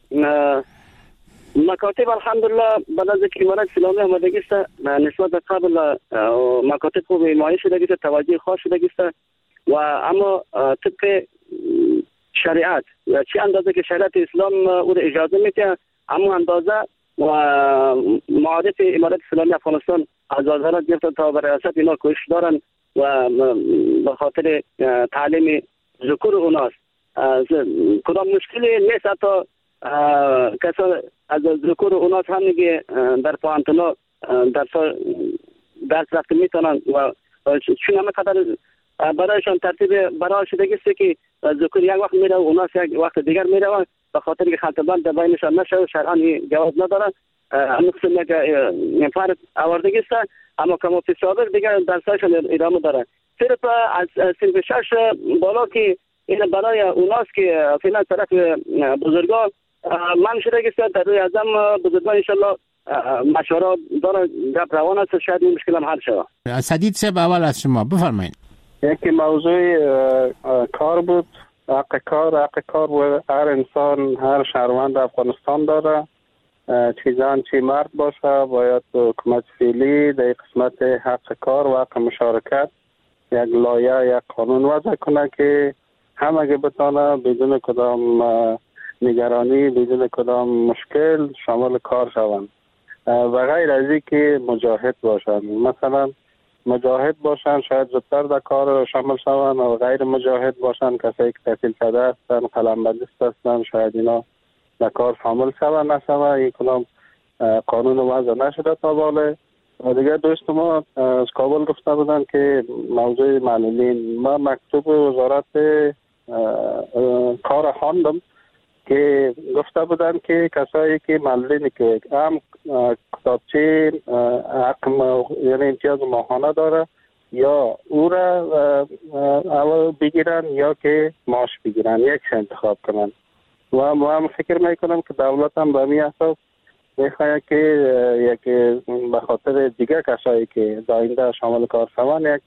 مکاتب الحمدلله بعد از که امارت اسلامی آمدگی است نسبت به قبل مکاتب خوب حمایه شده است، توجه خاص شده است و اما طبق شریعت چه اندازه که شریعت اسلام او را اجازه میده اما اندازه و معارف امارت اسلامی افغانستان از وزارت گرفته تا به ریاست اینا کوشش دارن و به خاطر تعلیم ذکور اوناست کدام مشکلی نیست. حتی کسا از ذکور اوناس هم میگه در پانتونا درس رفته میتونن و چون همه قدر برایشان ترتیب برای شدگی است که ذکور یک وقت میره و اوناس یک وقت دیگر میره و به خاطر که خلطبند در بینشان نشه شرعاً جواز نداره. مقصد یک فرد آوردگی است اما کما فی سابق دیگر درسایشان ادامه داره. صرف از صنف 6 بالا که این برای اوناس که فعلا طرف بزرگا من شده است در روی ازم بزرگان انشالله مشوره داره گپ روان است، شاید این مشکل هم حل شود.
سدید صاحب اول از شما بفرمایید.
یکی موضوع کار بود. حق کار و هر انسان هر شهروند افغانستان داره، چیزان چی مرد باشه باید حکومت فعلی در قسمت حق کار و حق مشارکت یک لایحه یک قانون وضع کنه که همه که بتانه بدون کدام نگرانی بدون کدام مشکل شامل کار شوند و غیر از این که مجاهد باشن. مثلا مجاهد باشن شاید زودتر در کار شامل شوند و غیر مجاهد باشن کسایی که تحصیل کرده هستن قلمبندیست هستن شاید اینا در کار شامل شوند نشوند. این کدام قانون وضع نشده تا باله. و دیگه دوست ما از کابل گفته بودن که موضوع معلولین، ما مکتوب وزارت کار خواندم که گفته بودن که کسایی که معلولین که هم کتابچه حق یعنی امتیاز ماهانه داره یا او را اول بگیرن یا که معاش بگیرن، یک انتخاب کنن. و ما هم فکر میکنم که دولت هم به می اساس میخواد که یک به خاطر دیگه کسایی که داینده شامل کار شوند یک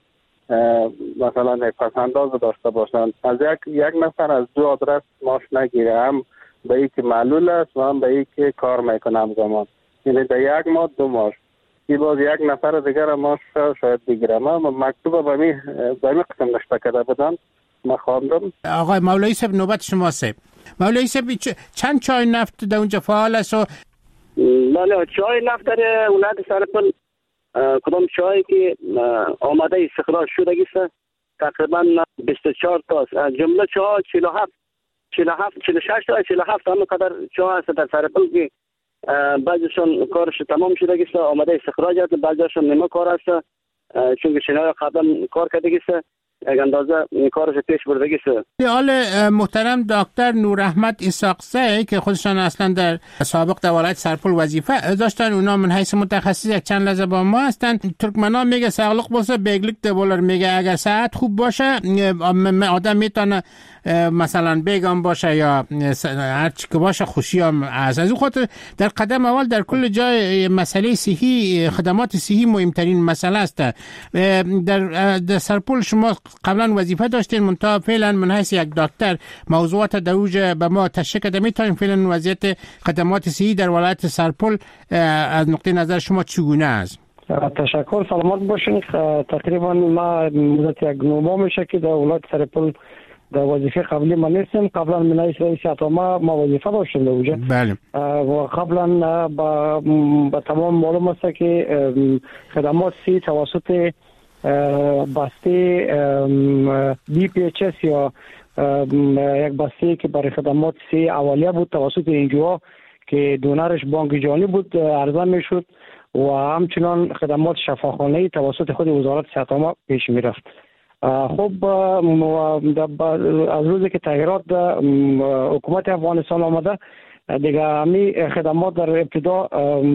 مثلا یک پسنداز داشته باشند. از یک نفر از دو آدرس معاش نگیره، هم به این که معلول است و هم به این که کار میکنه همزمان. یعنی در یک ماه 2 ماه این باز یک نفر دیگر معاش شاید بگیره. ما مکتوب به می قسم نشته کرده بودن ما خواندم.
آقای مولوی صاحب نوبت شما صاحب. مولوی صاحب چند چای نفت در اونجا فعال است؟
بله چای نفت در ولایت سرپل کدام چایی که آماده استخراج شده است تقریبا 24 تا جمله چای 46 تا 47 هم قدر چای است در سرپل که بعضیشون کارش تمام شده است آماده استخراج است، بعضیشون نیمه کار است چون شنای قبلا کار کرده است یک اندازه کارش پیش برده است.
حال محترم دکتر نوراحمد اسحاقزی که خودشان اصلا در سابق در ولایت سرپل وظیفه داشتن، اونا من حیث متخصص یک چند لحظه با ما هستن. ترکمنان میگه ساغلق باشه بیگلیک دبولر، میگه اگر صحت خوب باشه آدم میتونه مثلا بیگم باشه یا هر چی که باشه خوشی هم از اون خاطر در قدم اول در کل جای مسئله صحی خدمات صحی مهمترین مسئله است. در سرپل شما قبلا وظیفه داشتین منتها فعلا من حیث یک دکتر موضوعات در اوج به ما تشریح کرده، میتونیم فعلا وضعیت خدمات صحی در ولایت سرپل از نقطه نظر شما چگونه است؟
تشکر، سلامت باشین. تقریبا ما مدت 1 ماه میشه که در ولایت سرپل در وظیفه قبلی من نیستم. قبلا من رئیس اتاما ما وظیفه داشتم اونجا.
بله.
و قبلا با تمام معلوم است که خدمات سی توسط بسته BPHS یا یک بسته که برای خدمات سی اولیه بود توسط انجیو که دونرش بانک جهانی بود عرضه میشد و همچنان خدمات شفاخانه‌ای توسط خود وزارت صحت عامه پیش میرفت. خب از روزی که تغییرات حکومت افغانستان آمده دیگه همی خدمات در ابتدا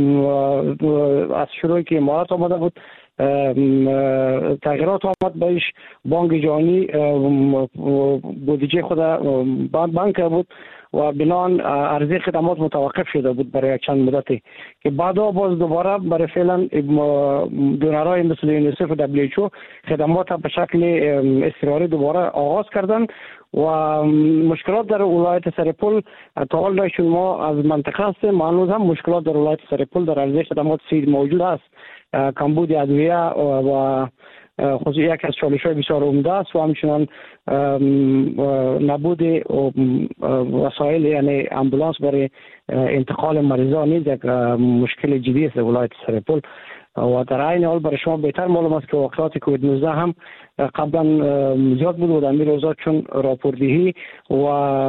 از شروعی که امارات آمده بود تغییرات آمد بهش. بانک جهانی بودجه خود بند کرده بود و بنان عرضه خدمات متوقف شده بود برای چند مدتی که بعدا باز دوباره برای فعلا دونرهای مثل یونیسف و WHO خدمات به شکل اضطراری دوباره آغاز کردن و مشکلات در ولایت سرپل تا حال شما از منطقه هستیم، هنوز هم مشکلات در ولایت سرپل در عرضه خدمات سید موجود است. کمبود ادویه و خصوصی یک از چالش‌های بسیار عمده است و همچنان نبود وسایل یعنی امبولانس برای انتقال مریضان نیز یک مشکل جدی است در ولایت سرپل و در عین حال برای شما بهتر معلوم است که واقعات کووید 19 هم قبلا زیاد بود و در این روزا چون راپوردهی و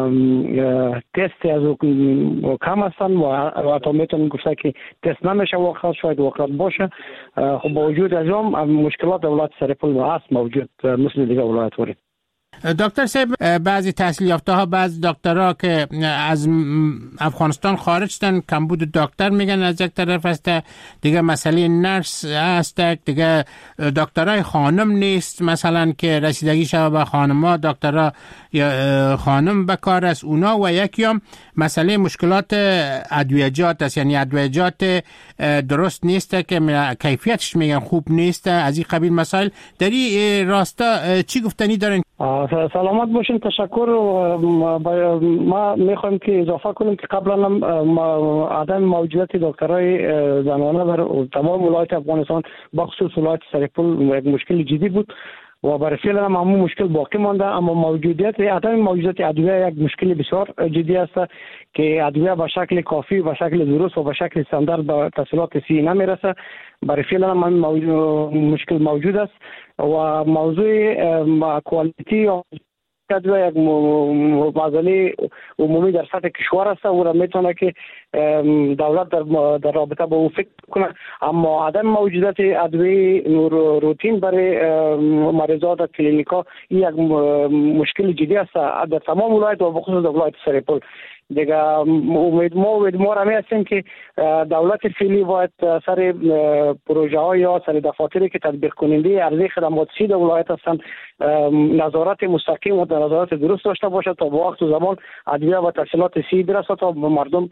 تست از کم هستند و تا میتونم گفته که تست نمیشه واقعات شاید واقعات باشه. خب با وجود از هم مشکلات در ولایت سرپل هست موجود مثل دیگه ولایت وری.
دکتر صاحب، بعضی تحصیل یافته ها بعضی دکترها که از افغانستان خارج شدن کمبود دکتر میگن از یک طرف است، دیگه مسئله نرس است، دیگه دکترای خانم نیست مثلا که رسیدگی شود به خانم‌ها، دکترها خانم بکار است اونا و یکیام مسئله مشکلات ادویجات است، یعنی ادویجات درست نیست که کیفیتش میگن خوب نیست، از این قبیل مسائل. در این راستا چی گفتنی دارین؟
سلامت باشین. تشکر. ما میخوایم که اضافه کنیم که قبلا هم عدم موجودیت دکترای زنانه در تمام ولایت افغانستان بخصوص ولایت سرپل یک مشکل جدی بود و برای فعلا هم همون مشکل باقی مانده، اما عدم موجودیت ادویه یک مشکل بسیار جدی است که ادویه به شکل کافی، به شکل درست و به شکل استاندارد به تحصیلات سی نمیرسه. برای فعلا هم مشکل موجود است و موضوع کوالیتی ادویه یک مسئله عمومی در سطح کشور است و میتونه که دولت در رابطه با او فکر کنه، اما عدم موجودیت ادویه روتین برای مریضات در کلینیکا یک مشکل جدی است در تمام ولایت و بخصوص در ولایت سرپل. دیگه امیدوار همی هستیم که دولت فعلی باید سر پروژه ها یا سر دفاتری که تطبیق کننده عرضه خدمات سی در ولایت هستند نظارت مستقیم و نظارت درست داشته باشد تا با وقت و زمان ادویه و تحصیلات سی برسد تا به مردم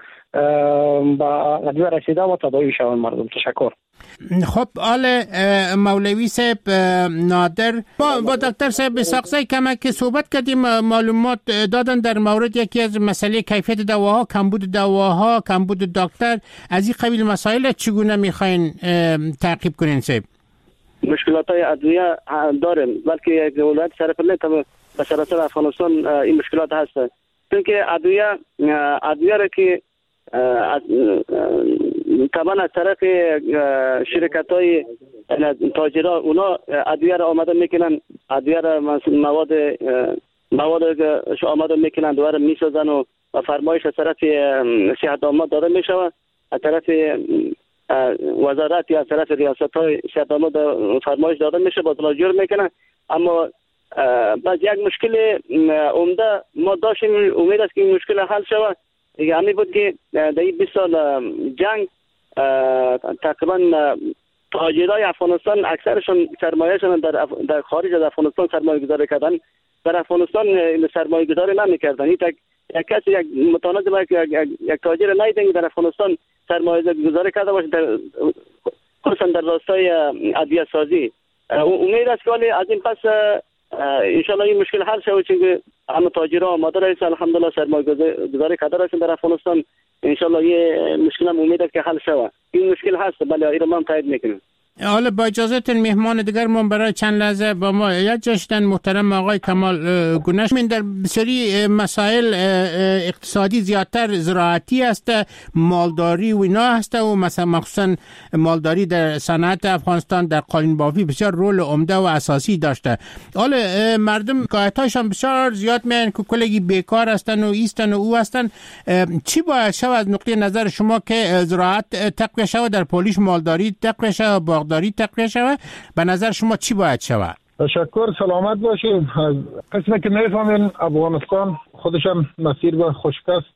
با ادویه رسیده و تداوی شوند مردم. تشکر.
خب آل مولوی صاحب نادر با دکتر صاحب ساقزی کمک که صحبت کردیم، معلومات دادن در مورد یکی از مسئله کیفیت دواها، کمبود دواها، کمبود دکتر. از این قبیل مسائل چگونه میخواین تعقیب کنین صاحب؟
مشکلات های ادویه داریم، بلکه یک ولایت سرپل نه به سراسر افغانستان این مشکلات هست، چون که ادویه را که طبعا از طرف شرکت های تاجرها اونا ادویه را آمده میکنن، ادویه را مواد آمده میکنن دوباره میسازن و فرمایش از طرف صحت عامه داده میشود، از طرف وزارت یا از طرف ریاست های صحت عامه فرمایش داده میشه با تلاجر میکنن. اما بعد یک مشکل عمده ما داشتیم، امید است که این مشکل حل شود. یعنی بود که در این 20 سال جنگ تقریبا تاجرای افغانستان اکثرشون سرمایه‌شون در خارج از افغانستان سرمایه گذاری کردن، در افغانستان سرمایه گذاری نمی‌کردن. یک کسی یک متناسب یک تاجر نیدن در افغانستان سرمایه گذاری کرده باشه خصوصا در راستای ادویه سازی. امید است که از این پس انشالله این مشکل حل شود، چون که همه تاجرها آماده هستند الحمدلله سرمایه گذاری کرده هستند در افغانستان. انشالله یه مشکل هم امید است که حل شود. این مشکل هست بله، این رو ما تایید میکنیم.
حالا با اجازهتون مهمان دیگر ما برای چند لحظه با ما یک جشتن محترم آقای کمال گونش. من در بسیاری مسائل اقتصادی زیادتر زراعتی است، مالداری و اینا هست و مثلا مخصوصا مالداری در صنعت افغانستان در قالین بافی بسیار رول عمده و اساسی داشته. حالا مردم کاهتاشان بسیار زیاد میان که کلگی بیکار هستن و ایستن و او هستن. چی باید شود از نقطه نظر شما که زراعت تقویت شود، در پولیش مالداری تقویت شود، داری تقویت شود؟ به نظر شما چی باید شود؟
تشکر. سلامت باشید. قسمی که میفهمین افغانستان خودشم مسیر به خشک است،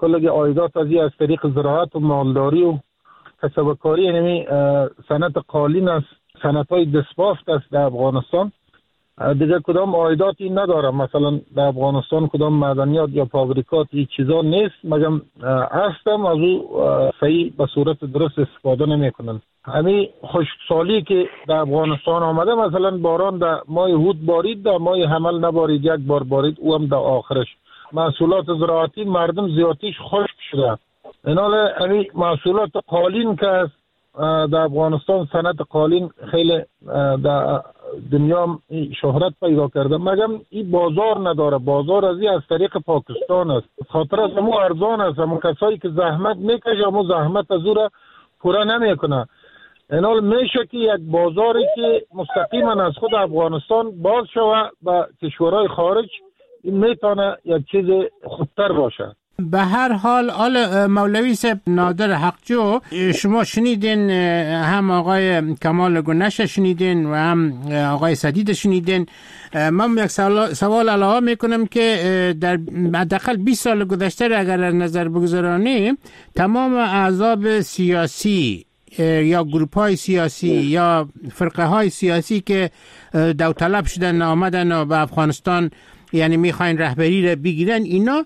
کل عایدات از طریق زراعت و مالداری و کسب کاری، یعنی صنعت قالین است، صنعت‌های دستبافت است در افغانستان. دیگه کدام عایداتی نداره. مثلا در افغانستان کدام معدنیات یا فابریکات این چیزا نیست، مگم هستم از او صحیح به صورت درست استفاده نمیکنن. همین خشکسالی که در افغانستان آمده، مثلا باران در ماه هود بارید، در ماه حمل نبارید، یک بار بارید، او هم در آخرش. محصولات زراعتی مردم زیادیش خشک شده. اینال همین محصولات قالین که در افغانستان، صنعت قالین خیلی در دنیا شهرت پیدا کرده، مگم این بازار نداره. بازار از طریق پاکستان است. خاطر از همون ارزان است، همون کسایی که زحمت میکشه همون زحمت از او را پورا نمیکنه. اینال میشه که یک بازاری که مستقیما از خود افغانستان باز شوه به کشورهای خارج، این میتونه یک چیز خوبتر باشه.
به هر حال مولوی صاحب نادر حقجو، شما شنیدین، هم آقای کمال گنش شنیدین و هم آقای سدید شنیدین. من یک سوال علاوه میکنم که در حداقل 20 سال گذشته اگر نظر بگذارانیم، تمام احزاب سیاسی یا گروپ های سیاسی یا فرقه های سیاسی که داوطلب شدن آمدن و به افغانستان یعنی میخواین رهبری را بگیرن، اینا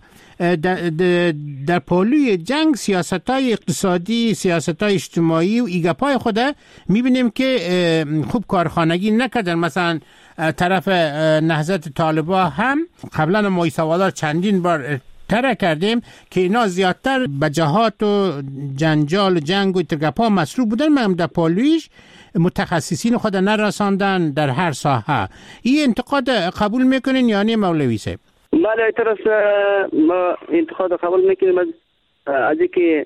در پالوی جنگ سیاست‌های اقتصادی، سیاست‌های اجتماعی و ایگپای خود میبینیم که خوب کارخانگی نکردن. مثلا طرف نهضت طالبا هم قبلا ما سوالات چندین بار تره کردیم که اینا زیادتر به جهات و جنجال و جنگ و ترگپا مصروف بودن، مهم در پالویش متخصصین خود نرساندن در هر ساحه. این انتقاد قبول میکنین یا نه مولوی صاحب؟
بله، اعتراض ما انتقاد قبول میکنیم از اینکه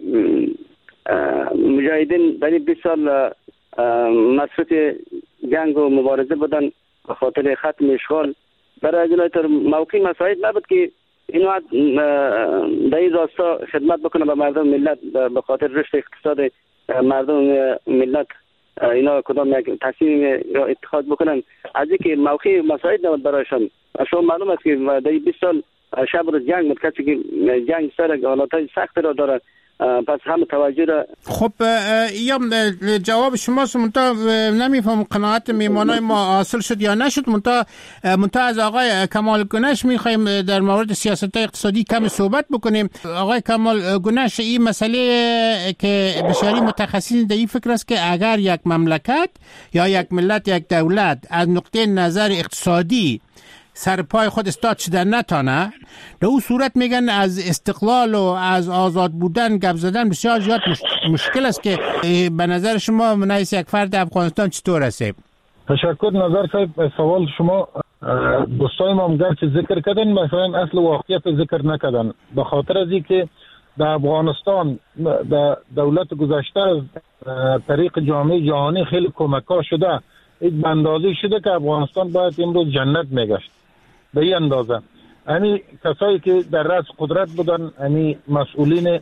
مجاهدین در 20 سال مصروف جنگ و مبارزه بودن به خاطر ختم اشغال. برای از اینطور موقعی مساعد نبود که اینو در این راستا خدمت بکنه به مردم ملت، به خاطر رشد اقتصاد مردم ملت اینا کدام یک تصمیم یا اتخاذ بکنن. از اینکه موقعی مساعد نبود برایشان. شما معلوم است که در 20 سال شب روز جنگ بود، کسی که جنگ سر حالاتهای سخت را داره، پس هم توجه را. خب
یا جواب شماست، منتها نمیفهم قناعت میمانای ما حاصل شد یا نشد. منتها از آقای کمال گنش میخوایم در مورد سیاست اقتصادی کم صحبت بکنیم. آقای کمال گنش، این مسئله که بسیاری متخصصین در این فکر است که اگر یک مملکت یا یک ملت، یک دولت از نقطه نظر اقتصادی سر پای خود استاد شدن نتانه، در اون صورت میگن از استقلال و از آزاد بودن گپ زدن بسیار زیاد مشکل است. که به نظر شما من از یک فرد افغانستان چطور است؟
تشکر نظر صاحب. سوال شما دوستای ما مگر که ذکر کردن، مثلا اصل واقعیت ذکر نکردن. به خاطر از اینکه در افغانستان در دولت گذشته از طریق جامعه جهانی خیلی کمک‌ها شده، این اندازه شده که افغانستان باید امروز جنت میگشت. به این اندازه یعنی کسایی که در رأس قدرت بودن، یعنی مسئولین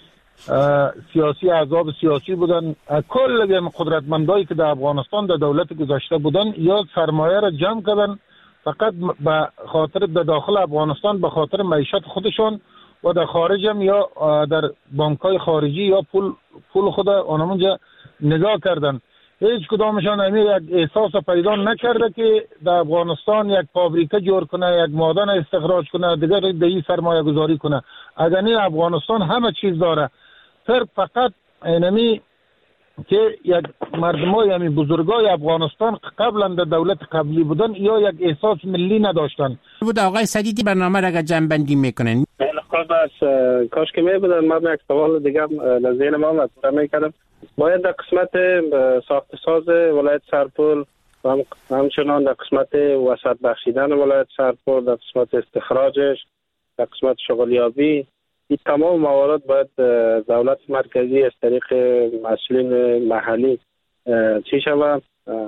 سیاسی، احزاب سیاسی بودن، کل قدرتمندایی که در افغانستان در دولت گذشته بودن، یا سرمایه را جمع کردن فقط به خاطر در داخل افغانستان به خاطر معیشت خودشون، و در خارج هم یا در بانک‌های خارجی یا پول خود آنمونجا نگاه کردن. هیچ کدامشان همین یک احساس پیدا نکرده که در افغانستان یک فابریکه جور کنه، یک معدن استخراج کنه، دیگر در این سرمایه گذاری کنه. اگر این افغانستان همه چیز داره، فقط اینمی که یک مردمای همین بزرگای افغانستان قبلا در دولت قبلی بودن یا یک احساس ملی نداشتن.
بود آقای سدیدی برنامه را جنبندی میکنن.
خب بس کاش که میبودن. من یک سوال دیگه نظیر ما مطرح میکردم. باید در قسمت ساخت ساز ولایت سرپل و همچنان در قسمت وسط بخشیدن ولایت سرپل، در قسمت استخراجش، در قسمت شغلیابی، این تمام موارد باید دولت مرکزی از طریق مسئولین محلی چی شود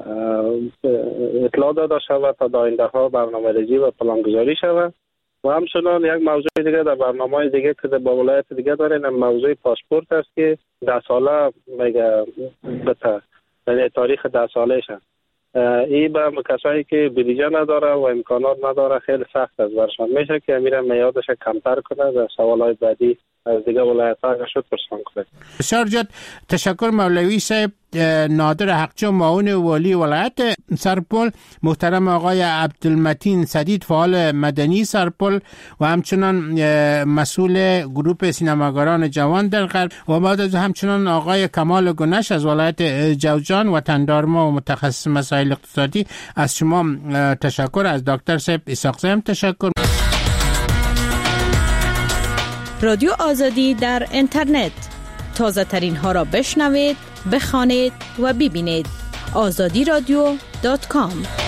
اطلاع داده شود تا آینده ها برنامه ریزی و پلانگذاری شود. و همچنان یک موضوع دیگه در برنامه‌های دیگه که با ولایت دیگه داره، این موضوع پاسپورت است که 10 ساله میگه یعنی تاریخ 10 سالش است. این به کسایی که بودجه نداره و امکانات نداره خیلی سخت است برشان میشه که میره میادش کمتر کنه. در سوالای بعدی از دیگه ولایت‌ها شد پرسان کنید.
بسیار زیاد تشکر مولوی صاحب نادر حقچو، معاون والی ولایت سرپل، محترم آقای عبدالمتین سدید فعال مدنی سرپل و همچنان مسئول گروه سینماگران جوان در غرب و بعد از همچنان آقای کمال گنش از ولایت جوزجان وطندارما و متخصص مسائل اقتصادی. از شما تشکر. از دکتر صاحب اسحاق صاحب تشکر.
رادیو آزادی در اینترنت، تازه ترین ها را بشنوید، بخوانید و ببینید. azadiradio.com